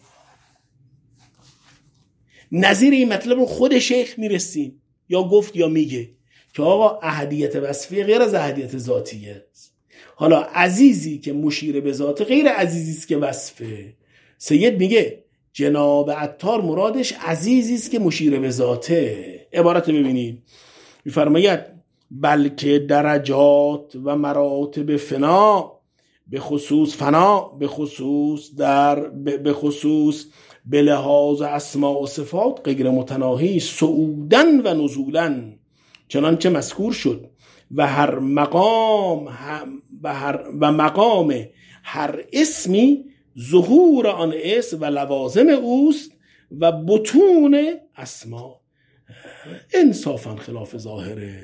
نظیر این مطلب رو خود شیخ میرسیم، یا گفت یا میگه که آقا احدیت وصفی غیر از احدیت ذاتیه است. حالا عزیزی که مشیر به ذات غیر عزیزی است که وصفه. سید میگه جناب عطار مرادش عزیزی است که مشیر به ذاته. عبارت ببینید، میفرماید بلکه درجات و مراتب فنا به خصوص فنا به خصوص در به خصوص به لحاظ اسماء و صفات غیر متناهی صعودن و نزولن، چنانچه مذکور شد، و هر مقام هم و هر و مقام هر اسمی ظهور آن اسم و لوازم اوست و بطون اسما. انصافا خلاف ظاهره.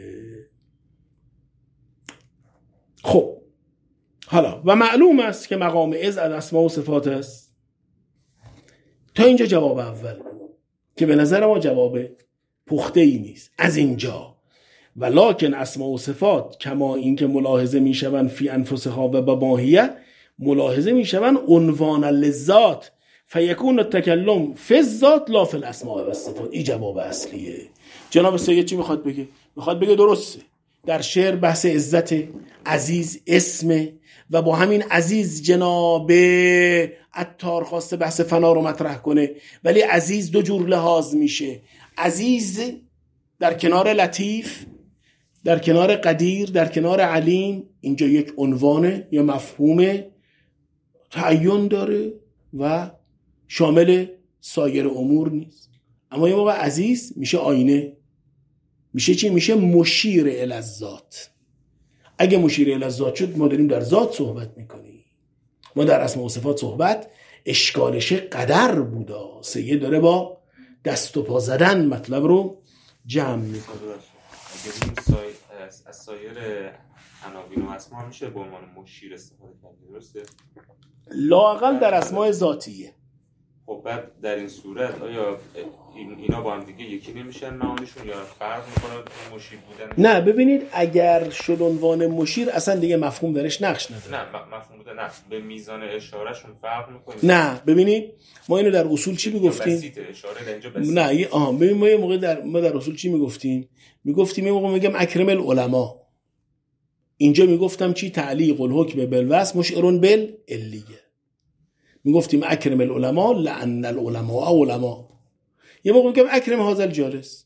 خب حالا و معلوم است که مقام از از اسما و صفات است. تا اینجا جواب اول که به نظر ما جواب پخته ای نیست. از اینجا ولکن اسما و صفات کما این که ملاحظه می شوند فی انفسها و بماهیه، ملاحظه می شوند عنوان للذات فیکون التکلم فی الذات لا فی الاسماء و الصفات. این جواب اصلیه. جناب سید چی میخواد بگه؟ میخواد بگه درسته در شعر بحث عزت عزیز اسمه و با همین عزیز جناب عطار خواسته بحث فنا رو مطرح کنه، ولی عزیز دو جور لحاظ میشه. عزیز در کنار لطیف، در کنار قدیر، در کنار علیم، اینجا یک عنوان یا مفهوم تعین داره و شامل سایر امور نیست. اما یه موقع عزیز میشه آینه، میشه چی؟ میشه مشیر الی الذات. اگه مشیر الی الذات شد ما داریم در ذات صحبت میکنیم، ما در اسماء و صفات صحبت اشکالش قدر بودا. سید داره با دست و پا زدن مطلب رو جمع میکنه. بگیم سای... از سایر عناوین و اسما میشه به عنوان مشیر استفاده کرد، درسته؟ لااقل در اسماء ذاتیه. خب بعد در این صورت آیا این اینا با هم دیگه یکی نمیشن معانیشون یا فرق میکنه مشیر بودن؟ نه ببینید اگر شد عنوان مشیر اصلا دیگه مفهوم درش نقش نداره. نه مفهوم بوده نه به میزان اشارهشون فرق میکنه. نه ببینید ما اینو در اصول چی میگفتیم؟ بسیط اشاره در اینجا بسیط. نه یه آها ببین ما یه موقع در ما در اصول چی میگفتیم؟ میگفتیم یه موقع میگم اکرم العلماء، اینجا میگفتم چی؟ تعلیق الحکم بالوصف مشعرون بالعلیه. میگفتیم اکرم العلماء لأن العلماء علماء. یه موقع میگم اکرم هذا الجالس،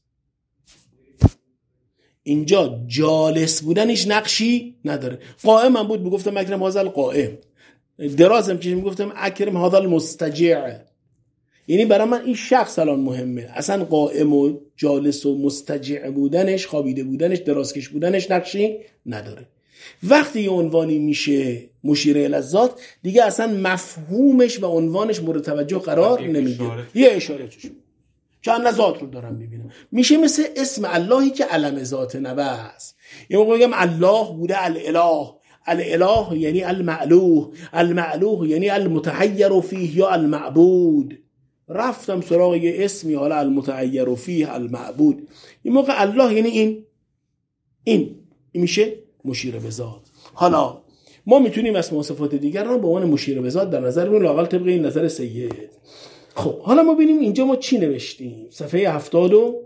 اینجا جالس بودنش نقشی نداره. قائم هم بود میگفتم اکرم هذا القائم، درازم که میگفتم اکرم هذا المستجع. یعنی برای من این شخص الان مهمه، اصلا قائم و جالس و مستجع بودنش، خوابیده بودنش، درازکش بودنش نقشی نداره. وقتی یه عنوانی میشه مشیر الی الذات دیگه اصلا مفهومش و عنوانش مورد توجه قرار نمیگیره، یه اشاره توش چند ذات رو دارم میبینم. میشه مثل اسم اللهی که علم ذات نبست. یه موقع میگم الله بوده الاله، الاله یعنی المعلوه، المعلوه یعنی المتحیر فیه یا المعبود. رفتم سراغ یه اسمی حالا المتحیر فیه المعبود، این موقع الله یعنی این این میشه مشیر به ذات. حالا ما میتونیم اسم و صفات دیگر رو به عنوان مشیر به ذات در نظر بگیریم، لااقل طبق این نظر سید. خب حالا ما ببینیم اینجا ما چی نوشتیم. صفحه هفتاد و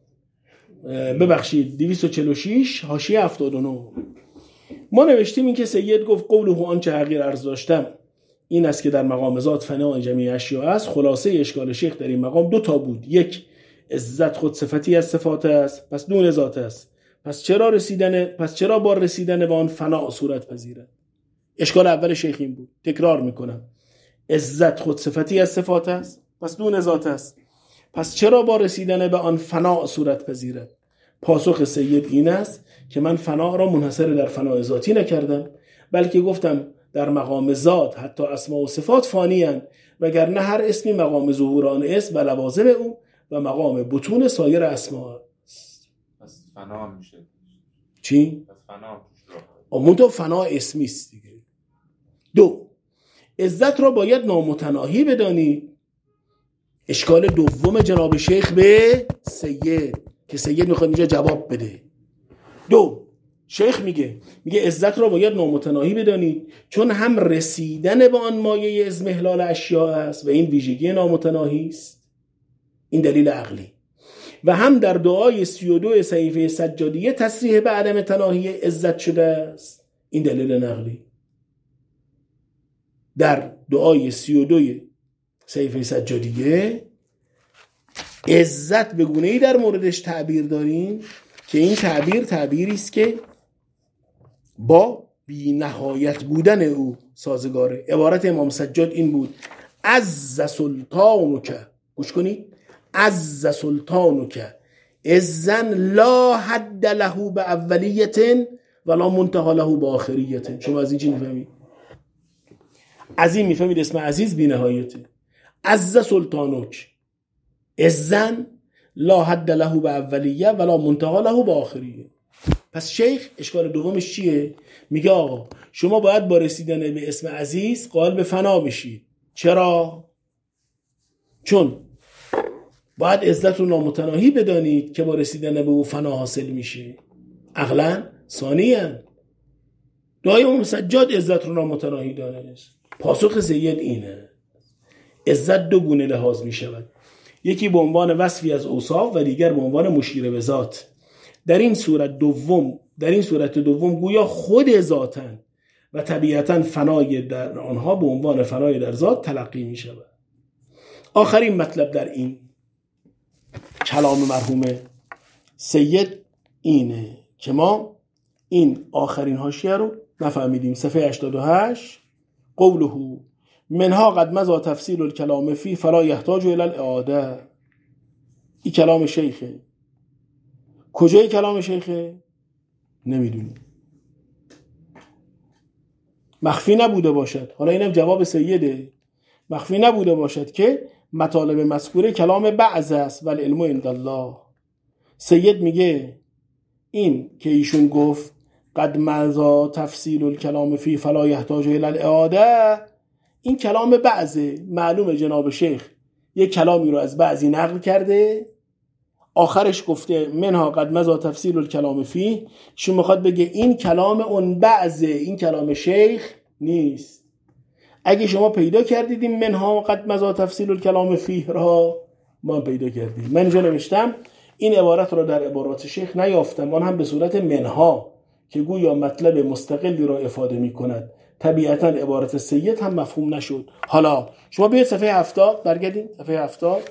ببخشید دویست و چهل و شش حاشیه هفتاد و نه ما نوشتیم این که سید گفت قوله آنچه حقیر عرض داشتم این است که در مقام ذات فنای جمیع اشیاء است. خلاصه اشکال شیخ در این مقام دو تا بود، یک عزت خود صفتی از صفات است پس دون ذات است، پس چرا رسیدن پس چرا با رسیدن به آن فنا صورت پذیرد. اشکال اول شیخ این بود، تکرار میکنم، عزت خود صفتی از صفات است پس دون ذات است، پس چرا با رسیدن به آن فنا صورت پذیرد. پاسخ سید این است که من فنا را منحصر در فنای ذاتی نکردم، بلکه گفتم در مقام ذات حتی اسما و صفات فانی اند، وگرنه هر اسمی مقام ظهوران اسم و لوازم او و مقام بطون سایر اسما است. پس فنا میشه چی؟ پس فنا امون تو فنا اسمی است دیگه. دو، عزت را باید نامتناهی بدانید. اشکال دوم جناب شیخ به سید که سید میخواد اینجا جواب بده. دو، شیخ میگه میگه عزت را باید نامتناهی بدانید چون هم رسیدن به آن مایه اضمحلال اشیاء است و این ویژگی نامتناهی است، این دلیل عقلی، و هم در دعای سی و دو صحیفه سجادیه تصریح به عدم تناهی عزت شده است، این دلیل نقلی. در دعای سی و دو صحیفه سجادیه عزت به گونه‌ای در موردش تعبیر داریم که این تعبیر تعبیری است که با بی نهایت بودن او سازگاره. عبارت امام سجاد این بود: عز سلطانک، گوش کنید، عز سلطانک عزن لا حد له به اولیت ولا منتهى له به آخریت. شما از این چی میفهمید؟ عظیم میفهمید اسم عزیز بی نهایته. عز سلطانک عزن لا حد له به اولیه ولا منتهى له به آخریه. پس شیخ اشکال دومش چیه؟ میگه آقا شما باید با رسیدن به اسم عزیز قائل به فنا بشید. چرا؟ چون باید عزت رو نامتناهی بدانید که با رسیدن به او فنا حاصل میشه. عقلا ثانیاً دعای امام سجاد عزت رو نامتناهی دانست. پاسخ سید اینه: عزت دو گونه لحاظ می شود، یکی به عنوان وصفی از اوصاف و دیگر به عنوان مشیر به ذات. در این صورت دوم در این صورت دوم گویا خود ذاتن و طبیعتاً فنای در آنها به عنوان فنای در ذات تلقی می شود. آخرین مطلب در این کلام مرحوم سید اینه که ما این آخرین حاشیه رو نفهمیدیم. صفحه هشتاد و هشت قوله منها قد مضى تفصیل الکلام فی فلا یحتاج الی الاعاده. این کلام شیخه. کجای کلام شیخه؟ نمیدونیم. مخفی نبوده باشد، حالا اینم جواب سیده، مخفی نبوده باشد که مطالب مذکوره کلام بعض است ولی علم عند الله. سید میگه این که ایشون گفت قد مضى تفصیل الکلام فی فلا یحتاج الی الاعاده، این کلام بعضه. معلومه جناب شیخ یک کلامی رو از بعضی نقل کرده، آخرش گفته منها قد مضى تفصیل الکلام فی، شما میخواد بگه این کلام اون بعضه، این کلام شیخ نیست. اگه شما پیدا کردید این منها قد مضى تفصیل الکلام فی را، ما پیدا کردیم. من اینجا نوشتم این عبارت رو در عبارات شیخ نیافتم، آن هم به صورت منها که گویا مطلب مستقلی را افاده می کند. طبیعتا عبارت سید هم مفهوم نشد. حالا شما بیاید صفحه هفتاد برگردیم، صفحه هفتاد.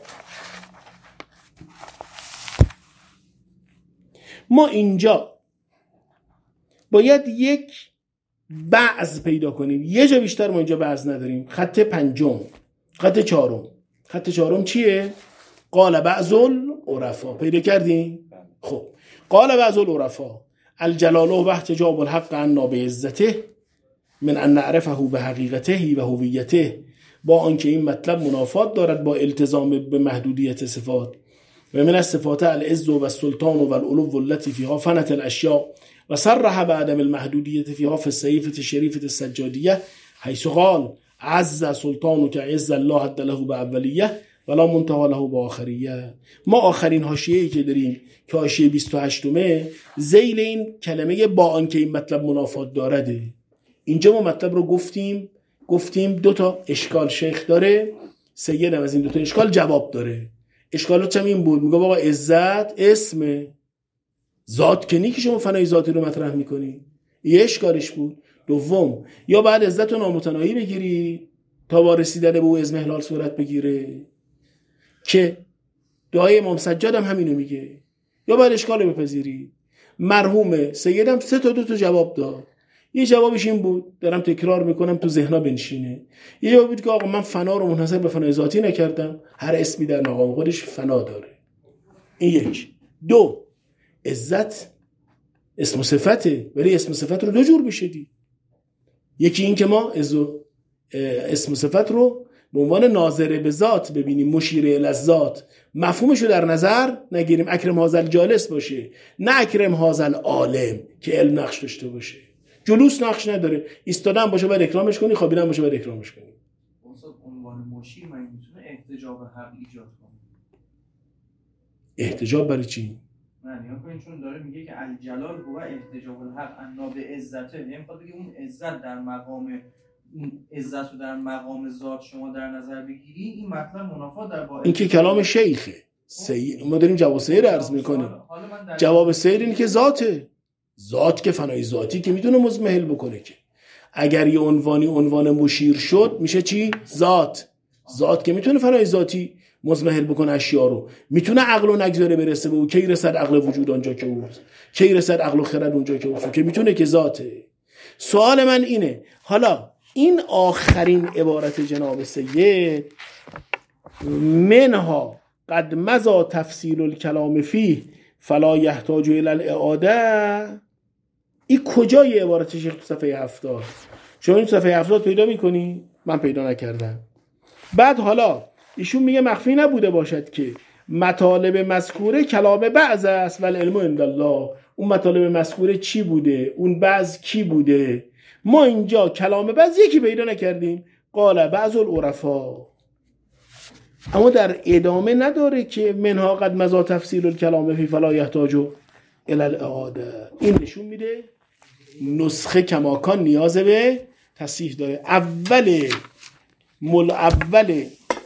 ما اینجا باید یک بعض پیدا کنیم، یه جا بیشتر ما اینجا بعض نداریم. خط پنجم، خط چهارم. خط چهارم چیه؟ قال بعض العرفا. پیدا کردیم؟ خب قال بعض العرفا الجلاله و احتجاب الحق عنا بعزته من ان نعرفه به حقیقته و هویته، با آنکه این مطلب منافات دارد با التزام به محدودیت صفات. و من الصفات العز و السلطان و العلو التي فيها فنت الاشیاء و صرح بعدم المحدودیت فيها في الصحیفة الشریفة السجادیه حیث قال عز سلطانک عز الله حد له باولیه ولا منتهى له باخریه. ما آخرین حاشیه‌ای که داریم که حاشیه بیست و هشتمه ذیل این کلمه با آنکه این مطلب منافات دارده. اینجا ما مطلب رو گفتیم گفتیم دو تا اشکال شیخ داره، سید هم از این دو تا اشکال جواب داره. اشکالات هم این بود، میگه بابا عزت اسم ذات که نی که شما فنای ذاتی رو مطرح میکنی، یه اشکالش بود. دوم، یا بعد عزت رو نامتناهی بگیری تا با رسیدن به او اضمحلال صورت بگیره که دعای امام سجاد هم همینو میگه، یا بعد اشکال رو بپذیری. مرحوم سیدم سه تا دو تا جواب داد. یه جوابش این بود، دارم تکرار میکنم تو ذهنا بنشینه، یه جواب بود که آقا من فنا رو منحصر به فنای ذاتی نکردم، هر اسمی در مقام خودش فنا داره. این یک. دو، عزت اسم و صفته، ولی اسم و صفت رو دو جور میشه دید. یکی این که ما اسم و صفت رو به عنوان ناظره به ذات ببینیم، مشیره الی الذات، مفهومش رو در نظر نگیریم، اکرم هازل جالس باشه، نه اکرم هازل عالم که علم نقش داشته باشه. جلوس نقش نداره، ایستادن باشه باید اکرامش کنی، خوابیدن باشه باید اکرامش کنی. اصلا عنوان مشیر من میتونه احتجاب حق ایجاد کنه. احتجاب برای چی؟ نه نیا کنین، چون داره میگه که الجلال هو احتجاب الحق انا به عزته، یعنی خاطر که اون عزت در مقام عزت رو در مقام ذات شما در نظر بگیری، این مطلب منافات در با این که کلام شیخه. سی... ما داریم جواب سیر عرض میکنیم. جواب سیر این که ذاته، ذات که فنای ذاتی که میتونه مزمحل بکنه، که اگر یه عنوانی عنوان مشیر شد میشه چی؟ ذات. ذات که میتونه فنای ذاتی مزمحل بکنه اشیا رو، میتونه عقل و نگذاره برسه به او، کی رسد عقل وجود آنجا که اوست، کی رسد عقل و خرد اونجا که اوست، که میتونه که ذاته. سوال من اینه، حالا این آخرین عبارت جناب سید منها قد مضى تفصیل الکلام فیه فلا یحتاج الی الاعاده، این کجای عبارت شیخ تو صفحه هفتاد؟ شما این صفحه هفتاد پیدا میکنی؟ من پیدا نکردم. بعد حالا ایشون میگه مخفی نبوده باشد که مطالب مذکوره کلام بعض است ولی علم عند الله. اون مطالب مذکوره چی بوده؟ اون بعض کی بوده؟ ما اینجا کلام بعض یکی پیدا نکردیم، قال بعض العرفا. اما در ادامه نداره که منها قد مضى تفصیل الکلام فی فلا یحتاج الی الاعاده. این نشون میده نسخه کماکان نیاز به تصحیح داره. اول مل اول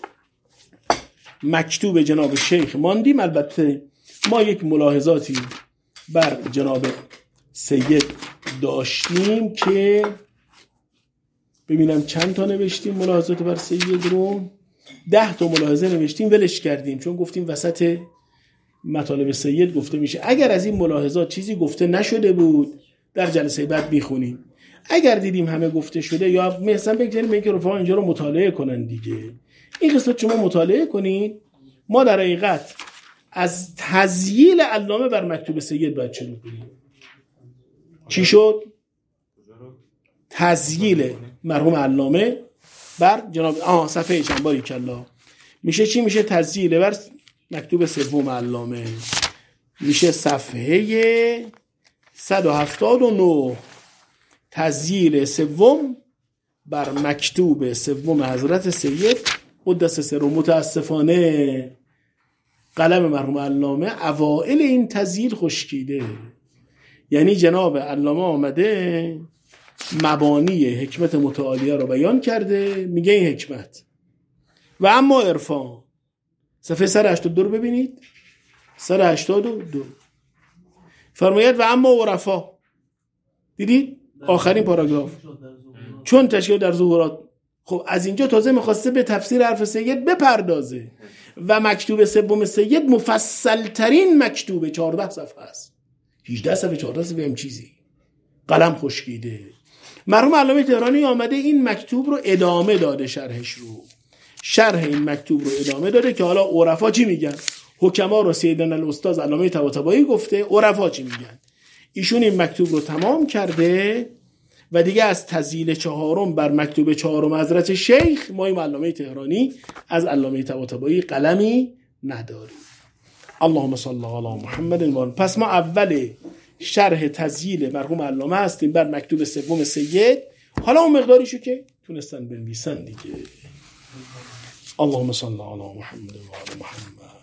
مکتوب جناب شیخ ماندیم. البته ما یک ملاحظاتی بر جناب سید داشتیم که ببینم چند تا نوشتیم ملاحظات بر سید رو. ده تا ملاحظه نوشتیم ولش کردیم چون گفتیم وسط مطالب سید گفته میشه. اگر از این ملاحظات چیزی گفته نشده بود در جلسه بعد میخونیم، اگر دیدیم همه گفته شده یا مثلا بگذاریم به اینکه رفقا اینجا رو مطالعه کنن دیگه. این قسمت شما مطالعه کنین. ما در حقیقت از تذییل علامه بر مکتوب سید باید شروع کنیم. چی شد؟ تذییل مرحوم علامه بر جناب آه صفحه چند باری کلا میشه چی؟ میشه تذییل بر مکتوب سوم علامه، میشه صفحه صد و هفتاد و نه تزییل سوم بر مکتوب سوم حضرت سید قدس سره. متاسفانه قلم مرحوم علامه اوائل این تزییل خشکیده، یعنی جناب علامه آمده مبانی حکمت متعالیه رو بیان کرده، میگه این حکمت و اما عرفان. صفحه صد و هشتاد و دو رو ببینید، صد و هشتاد و دو فرماید و اما عرفا، دیدید آخرین پاراگراف، چون تشکیل در ظهورات. خب از اینجا تازه میخواسته به تفسیر حرف سید بپردازه و مکتوب سوم سید مفصل ترین مکتوب، چهارده صفحه است، هجده صفحه، چهارده صفحه هم چیزی، قلم خشکیده. مرحوم علامه تهرانی آمده این مکتوب رو ادامه داده، شرحش رو، شرح این مکتوب رو ادامه داده که حالا عرفا چی میگن. حکما رو سیدنا الاستاذ علامه طباطبایی گفته، عرفا چی میگن. ایشون این مکتوب رو تمام کرده و دیگه از تزییل چهارم بر مکتوب چهارم حضرت شیخ ما این علامه تهرانی از علامه طباطبایی قلمی نداریم. اللهم صل علی محمد. پس ما اول شرح تزییل مرحوم علامه هستیم بر مکتوب سوم سید. حالا اون مقداریشو که تونستن بنویسن دیگه. اللهم صل علی محمد و علی محمد.